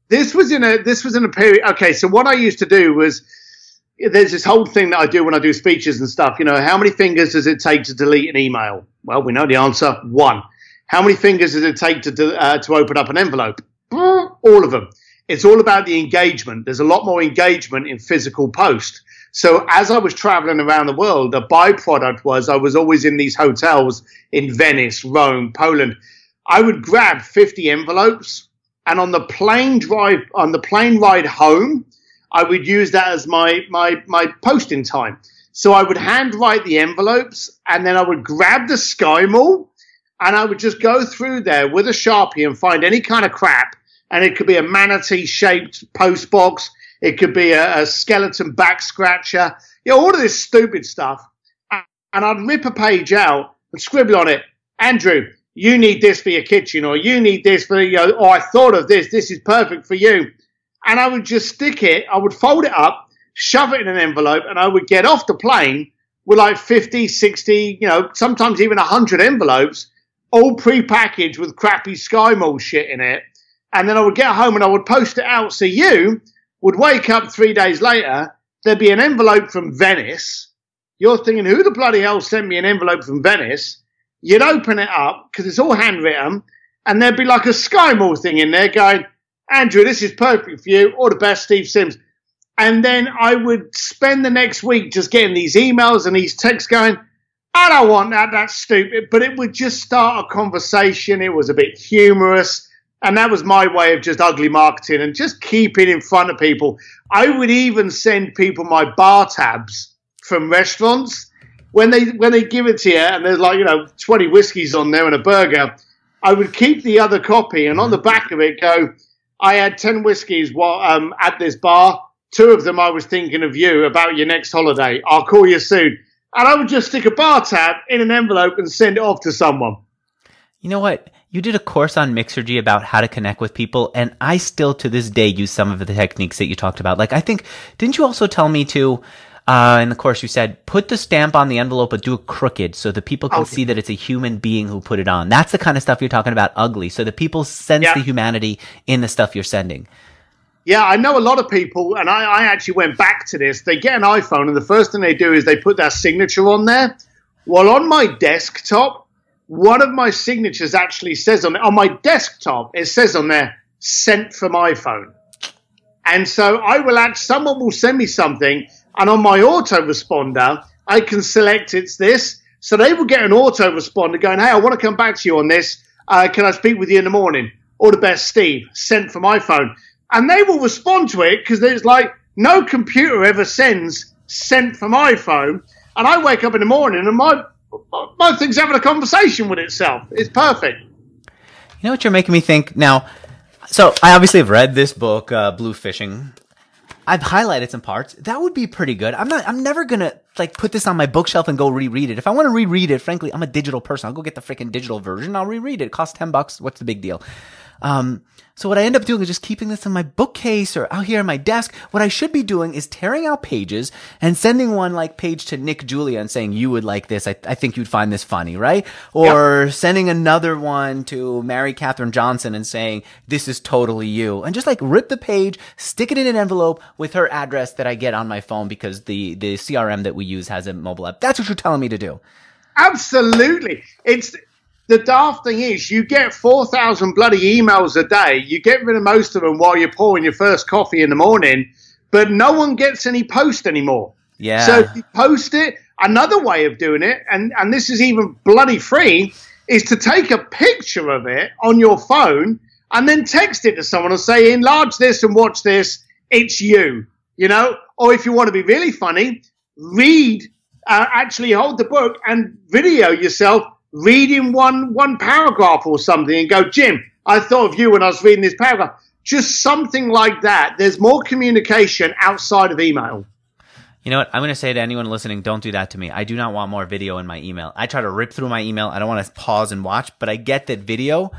B: this was in a this was in a period. Okay, so what I used to do was there's this whole thing that I do when I do speeches and stuff. You know, how many fingers does it take to delete an email? Well, we know the answer. One. How many fingers does it take to uh, to open up an envelope? All of them. It's all about the engagement. There's a lot more engagement in physical post. So as I was traveling around the world, the byproduct was I was always in these hotels in Venice, Rome, Poland. I would grab fifty envelopes, and on the plane drive, on the plane ride home, I would use that as my my my posting time. So I would handwrite the envelopes, and then I would grab the SkyMall, and I would just go through there with a Sharpie and find any kind of crap. And it could be a manatee-shaped post box. It could be a, a skeleton back scratcher. You know, all of this stupid stuff. And I'd rip a page out and scribble on it. Andrew, you need this for your kitchen, or you need this for, you know, or I thought of this. This is perfect for you. And I would just stick it. I would fold it up, shove it in an envelope, and I would get off the plane with like fifty, sixty, you know, sometimes even one hundred envelopes, all prepackaged with crappy SkyMall shit in it. And then I would get home and I would post it out. So you would wake up three days later, there'd be an envelope from Venice. You're thinking, who the bloody hell sent me an envelope from Venice? You'd open it up because it's all handwritten, and there'd be like a SkyMall thing in there going, Andrew, this is perfect for you. All the best, Steve Sims. And then I would spend the next week just getting these emails and these texts going, I don't want that. That's stupid. But it would just start a conversation. It was a bit humorous. And that was my way of just ugly marketing and just keep it in front of people. I would even send people my bar tabs from restaurants. When they when they give it to you and there's like, you know, twenty whiskeys on there and a burger, I would keep the other copy and on the back of it go, I had ten whiskeys while, um, at this bar. Two of them I was thinking of you about your next holiday. I'll call you soon. And I would just stick a bar tab in an envelope and send it off to someone.
A: You know what? You did a course on Mixergy about how to connect with people, and I still to this day use some of the techniques that you talked about. Like, I think, didn't you also tell me to, uh, in the course you said, put the stamp on the envelope, but do it crooked so the people can okay. see that it's a human being who put it on. That's the kind of stuff you're talking about, ugly, so that people sense yeah. the humanity in the stuff you're sending.
B: Yeah, I know a lot of people, and I, I actually went back to this. They get an iPhone, and the first thing they do is they put their signature on there. Well, on my desktop, one of my signatures actually says on on my desktop, it says on there, sent from iPhone. And so I will act, someone will send me something, and on my autoresponder, I can select it's this. So they will get an autoresponder going, hey, I want to come back to you on this. Uh, can I speak with you in the morning? All the best, Steve, sent from iPhone. And they will respond to it because there's like no computer ever sends sent from iPhone. And I wake up in the morning and my my thing's having a conversation with itself. It's perfect.
A: You know what you're making me think now? So I obviously have read this book, uh, Blue Fishing. I've highlighted some parts. That would be pretty good. I'm not, I'm never going to like put this on my bookshelf and go reread it. If I want to reread it, frankly, I'm a digital person. I'll go get the freaking digital version. I'll reread it. It costs ten bucks. What's the big deal? Um, so what I end up doing is just keeping this in my bookcase or out here on my desk. What I should be doing is tearing out pages and sending one like page to Nick Julia and saying, you would like this. I, I think you'd find this funny, right? Or yep. sending another one to Mary Catherine Johnson and saying, this is totally you. And just like rip the page, stick it in an envelope with her address that I get on my phone because the, the C R M that we use has a mobile app. That's what you're telling me to do.
B: Absolutely. It's, The daft thing is you get four thousand bloody emails a day. You get rid of most of them while you're pouring your first coffee in the morning, but no one gets any post anymore.
A: Yeah.
B: So if you post it, another way of doing it, and, and this is even bloody free, is to take a picture of it on your phone and then text it to someone and say, enlarge this and watch this. It's you, you know? Or if you want to be really funny, read, uh, actually hold the book and video yourself reading one one paragraph or something and go, Jim, I thought of you when I was reading this paragraph. Just something like that. There's more communication outside of email.
A: You know what? I'm going to say to anyone listening, don't do that to me. I do not want more video in my email. I try to rip through my email. I don't want to pause and watch, but I get that video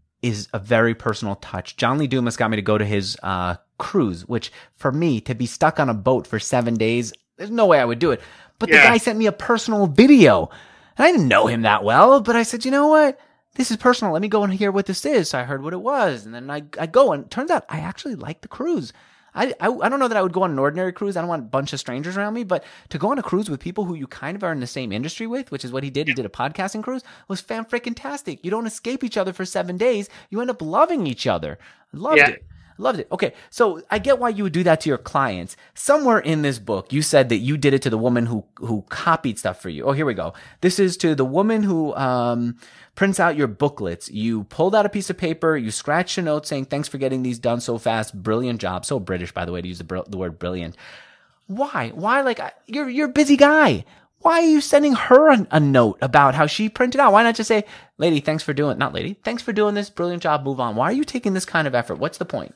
A: is a very personal touch. John Lee Dumas got me to go to his uh, cruise, which for me, to be stuck on a boat for seven days, there's no way I would do it. But yeah. The guy sent me a personal video. And I didn't know him that well, but I said, you know what? this is personal. Let me go and hear what this is. So I heard what it was. And then I, I go, and it turns out I actually like the cruise. I, I I don't know that I would go on an ordinary cruise. I don't want a bunch of strangers around me, but to go on a cruise with people who you kind of are in the same industry with, which is what he did. He did a podcasting cruise, was fan-freaking-tastic. You don't escape each other for seven days. You end up loving each other. Loved
B: yeah.
A: it. Loved it. Okay, so I get why you would do that to your clients. Somewhere in this book, you said that you did it to the woman who who copied stuff for you. Oh, here we go. This is to the woman who um, prints out your booklets. You pulled out a piece of paper. You scratched a note saying, "Thanks for getting these done so fast. Brilliant job." So British, by the way, to use the, br- the word brilliant. Why? Why? Like you're you're a busy guy. Why are you sending her a, a note about how she printed out? Why not just say, "Lady, thanks for doing not lady, thanks for doing this. Brilliant job. Move on." Why are you taking this kind of effort? What's the point?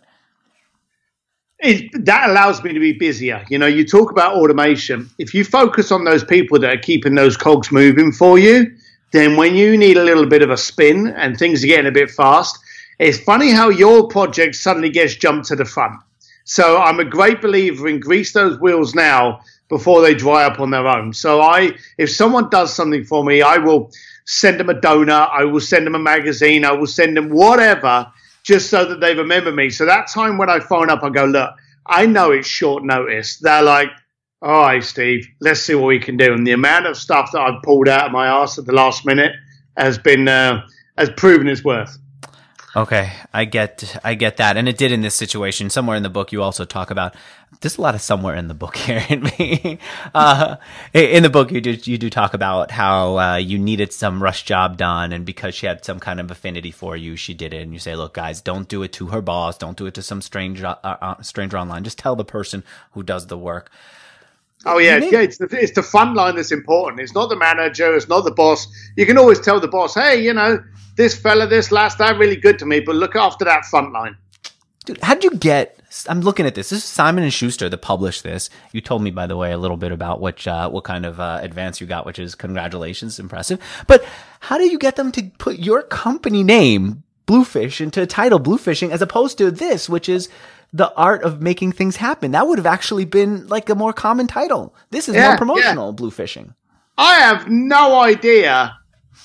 B: It, that allows me to be busier. You know, you talk about automation. If you focus on those people that are keeping those cogs moving for you, then when you need a little bit of a spin and things are getting a bit fast, it's funny how your project suddenly gets jumped to the front. So I'm a great believer in grease those wheels now before they dry up on their own. So I, if someone does something for me, I will send them a donut. I will send them a magazine. I will send them whatever, just so that they remember me. So that time when I phone up, I go, look, I know it's short notice. They're like, all right, Steve, let's see what we can do. And the amount of stuff that I've pulled out of my arse at the last minute has been, uh, has proven its worth.
A: Okay, I get, I get that, and it did in this situation. Somewhere in the book, you also talk about. There's a lot of somewhere in the book here in me. uh, in the book, you do you do talk about how uh, you needed some rush job done, and because she had some kind of affinity for you, she did it. And you say, "Look, guys, don't do it to her boss. Don't do it to some stranger, uh, uh, stranger online. Just tell the person who does the work."
B: Oh yeah, need- yeah. It's the it's the front line that's important. It's not the manager. It's not the boss. You can always tell the boss, "Hey, you know, this fella, this lass, they're really good to me, but look after that front line."
A: Dude, how did you get, I'm looking at this. This is Simon and Schuster that published this. You told me, by the way, a little bit about which, uh, what kind of uh, advance you got, which is congratulations, impressive. But how do you get them to put your company name, Bluefish, into a title, Bluefishing, as opposed to this, which is the art of making things happen? That would have actually been like a more common title. This is yeah, more promotional, yeah. Bluefishing.
B: I have no idea.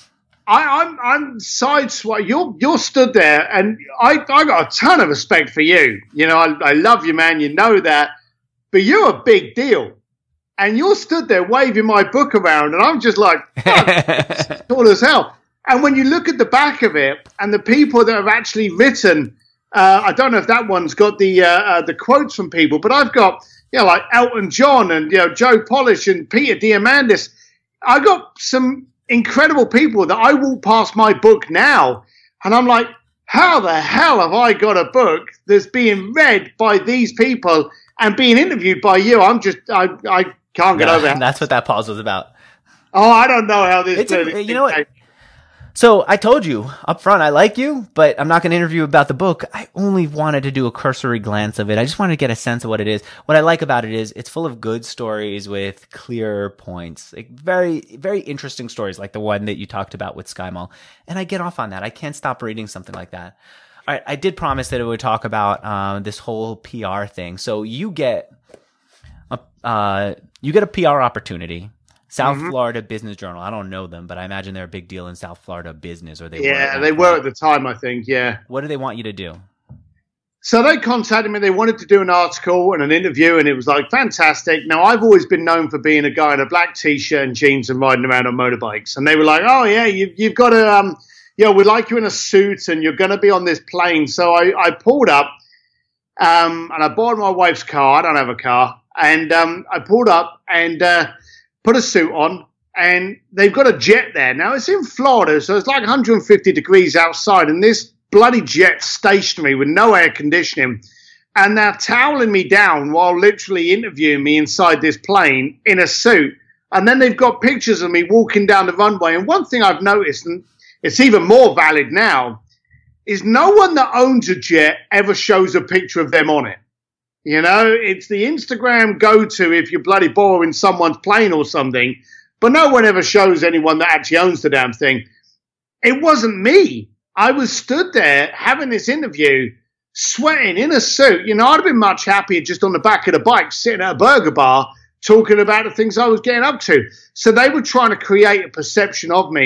B: I, I'm I'm sideswiped. You're you're stood there, and I I got a ton of respect for you. You know, I, I love you, man. You know that, but you're a big deal, and you're stood there waving my book around, and I'm just like, oh, tall as hell. And when you look at the back of it, and the people that have actually written, uh, I don't know if that one's got the uh, uh, the quotes from people, but I've got you know like Elton John and you know Joe Polish and Peter Diamandis. I got some incredible people that I walk past my book now, and I'm like, how the hell have I got a book that's being read by these people and being interviewed by you? I'm just, I, I can't get
A: yeah,
B: over it.
A: That's what that pause was about.
B: Oh, I don't know how this.
A: It's a, you know what? So I told you up front, I like you, but I'm not going to interview about the book. I only wanted to do a cursory glance of it. I just wanted to get a sense of what it is. What I like about it is it's full of good stories with clear points, like very, very interesting stories, like the one that you talked about with SkyMall. And I get off on that. I can't stop reading something like that. All right, I did promise that it would talk about uh, this whole P R thing. So you get a, uh, you get a P R opportunity. South mm-hmm. Florida Business Journal. I don't know them, but I imagine they're a big deal in South Florida business, or they
B: yeah,
A: were.
B: they were at the time, I think. Yeah.
A: What do they want you to do?
B: So they contacted me. They wanted to do an article and an interview, and it was like fantastic. Now I've always been known for being a guy in a black t-shirt and jeans and riding around on motorbikes, and they were like, "Oh yeah, you, you've got to, um, you know, we'd like you in a suit, and you're going to be on this plane." So I, I pulled up, um, and I borrowed my wife's car. I don't have a car, and um, I pulled up and. Uh, put a suit on, and they've got a jet there. Now, it's in Florida, so it's like one hundred fifty degrees outside, and this bloody jet's stationary with no air conditioning, and they're toweling me down while literally interviewing me inside this plane in a suit, and then they've got pictures of me walking down the runway. And one thing I've noticed, and it's even more valid now, is no one that owns a jet ever shows a picture of them on it. You know, it's the Instagram go-to if you're bloody borrowing someone's plane or something, but no one ever shows anyone that actually owns the damn thing. It wasn't me. I was stood there having this interview, sweating in a suit. You know, I'd have been much happier just on the back of the bike, sitting at a burger bar, talking about the things I was getting up to. So they were trying to create a perception of me.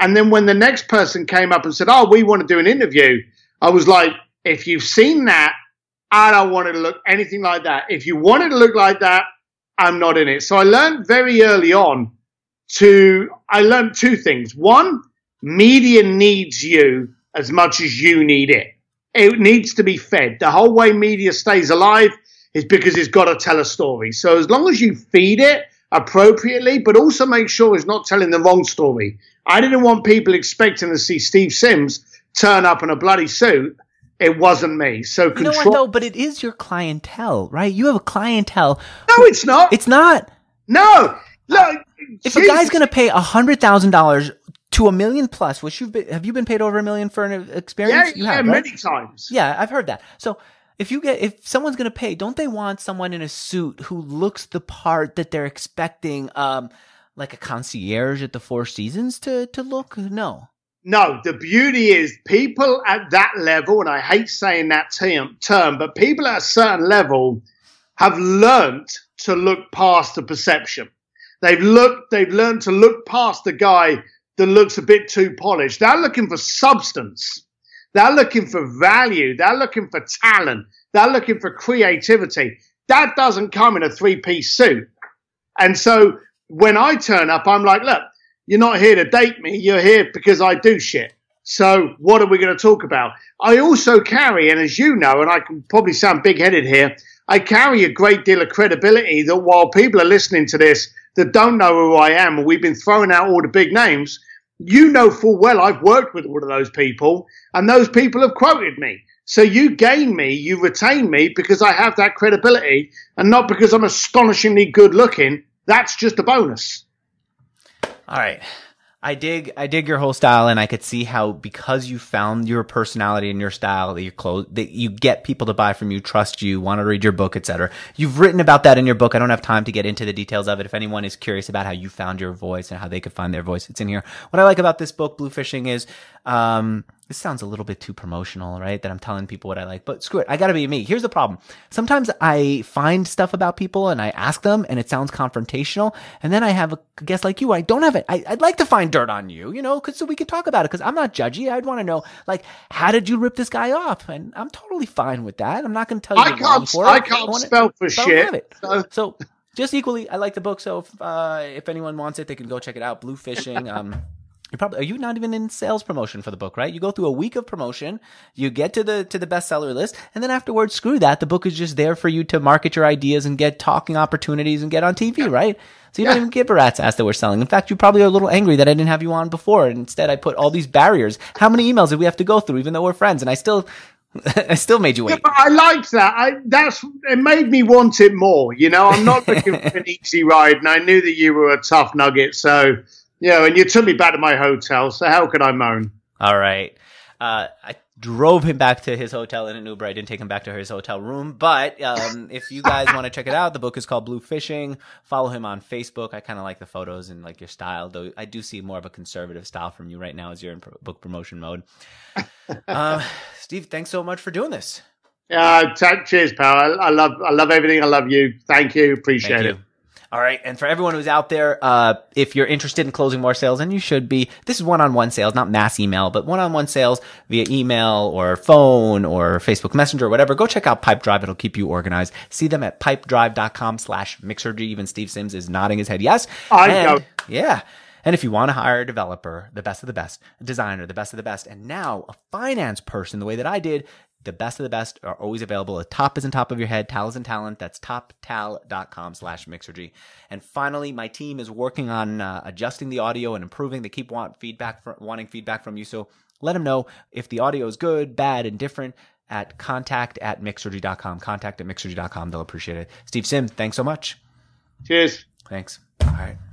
B: And then when the next person came up and said, oh, we want to do an interview, I was like, if you've seen that, I don't want it to look anything like that. If you want it to look like that, I'm not in it. So I learned very early on to, I learned two things. One, media needs you as much as you need it. It needs to be fed. The whole way media stays alive is because it's got to tell a story. So as long as you feed it appropriately, but also make sure it's not telling the wrong story. I didn't want people expecting to see Steve Sims turn up in a bloody suit. It wasn't me. So control.
A: You know what, though? But it is your clientele, right? You have a clientele.
B: No, it's not.
A: It's not.
B: No. Look,
A: if Jesus. a guy's going to pay one hundred thousand dollars to a million plus, which you've been, have you been paid over a million for an experience?
B: Yeah,
A: you
B: yeah,
A: have,
B: many
A: right?
B: times.
A: Yeah, I've heard that. So if you get, if someone's going to pay, don't they want someone in a suit who looks the part that they're expecting, um, like a concierge at the Four Seasons to, to look? No.
B: No, the beauty is people at that level, and I hate saying that term, term, but people at a certain level have learned to look past the perception. They've looked, they've learned to look past the guy that looks a bit too polished. They're looking for substance. They're looking for value. They're looking for talent. They're looking for creativity. That doesn't come in a three-piece suit. And so when I turn up, I'm like, look, you're not here to date me. You're here because I do shit. So what are we going to talk about? I also carry, and as you know, and I can probably sound big-headed here, I carry a great deal of credibility that while people are listening to this that don't know who I am, and we've been throwing out all the big names, you know full well I've worked with all of those people, and those people have quoted me. So you gain me, you retain me because I have that credibility, and not because I'm astonishingly good looking. That's just a bonus.
A: All right. I dig, I dig your whole style, and I could see how because you found your personality and your style that you clothes, that you get people to buy from you, trust you, want to read your book, et cetera. You've written about that in your book. I don't have time to get into the details of it. If anyone is curious about how you found your voice and how they could find their voice, it's in here. What I like about this book, Blue Fishing, is, um, this sounds a little bit too promotional, right? That I'm telling people what I like, but screw it. I gotta be me. Here's the problem. Sometimes I find stuff about people and I ask them and it sounds confrontational. And then I have a guest like you. I don't have it. I, I'd like to find dirt on you, you know, cause so we could talk about it. Cause I'm not judgy. I'd want to know, like, how did you rip this guy off? And I'm totally fine with that. I'm not going to tell you.
B: I can't, for I can't I spell it, for shit.
A: So. so just equally, I like the book. So if, uh, if anyone wants it, they can go check it out. Blue Fishing. Um, You probably are you not even in sales promotion for the book, right? You go through a week of promotion, you get to the to the bestseller list, and then afterwards, screw that. The book is just there for you to market your ideas and get talking opportunities and get on T V, right? So you yeah. don't even give a rat's ass that we're selling. In fact, you probably are a little angry that I didn't have you on before. And instead, I put all these barriers. How many emails did we have to go through, even though we're friends? And I still, I still made you wait.
B: Yeah, but I liked that. I that's it made me want it more. You know, I'm not looking for an easy ride, and I knew that you were a tough nugget, so. Yeah, and you took me back to my hotel, so how could I moan?
A: All right. Uh, I drove him back to his hotel in an Uber. I didn't take him back to his hotel room. But um, if you guys want to check it out, the book is called Blue Fishing. Follow him on Facebook. I kind of like the photos and like your style, though I do see more of a conservative style from you right now as you're in pro- book promotion mode. uh, Steve, thanks so much for doing this.
B: Uh, t- cheers, pal. I, I love I love everything. I love you. Thank you. Appreciate Thank you. it.
A: All right. And for everyone who's out there, uh, if you're interested in closing more sales, and you should be, this is one-on-one sales, not mass email, but one-on-one sales via email or phone or Facebook Messenger or whatever. Go check out Pipedrive. It'll keep you organized. See them at pipedrive.com slash Mixergy. Even Steve Sims is nodding his head. Yes.
B: I
A: and,
B: know.
A: Yeah. And if you want to hire a developer, the best of the best, a designer, the best of the best, and now a finance person, the way that I did, the best of the best are always available. The top is on top of your head. Tal is in talent. That's toptal.com slash Mixergy. And finally, my team is working on uh, adjusting the audio and improving. They keep want feedback for, wanting feedback from you. So let them know if the audio is good, bad, and different at contact at Mixergy dot com. Contact at Mixergy dot com. They'll appreciate it. Steve Sims, thanks so much.
B: Cheers.
A: Thanks. All right.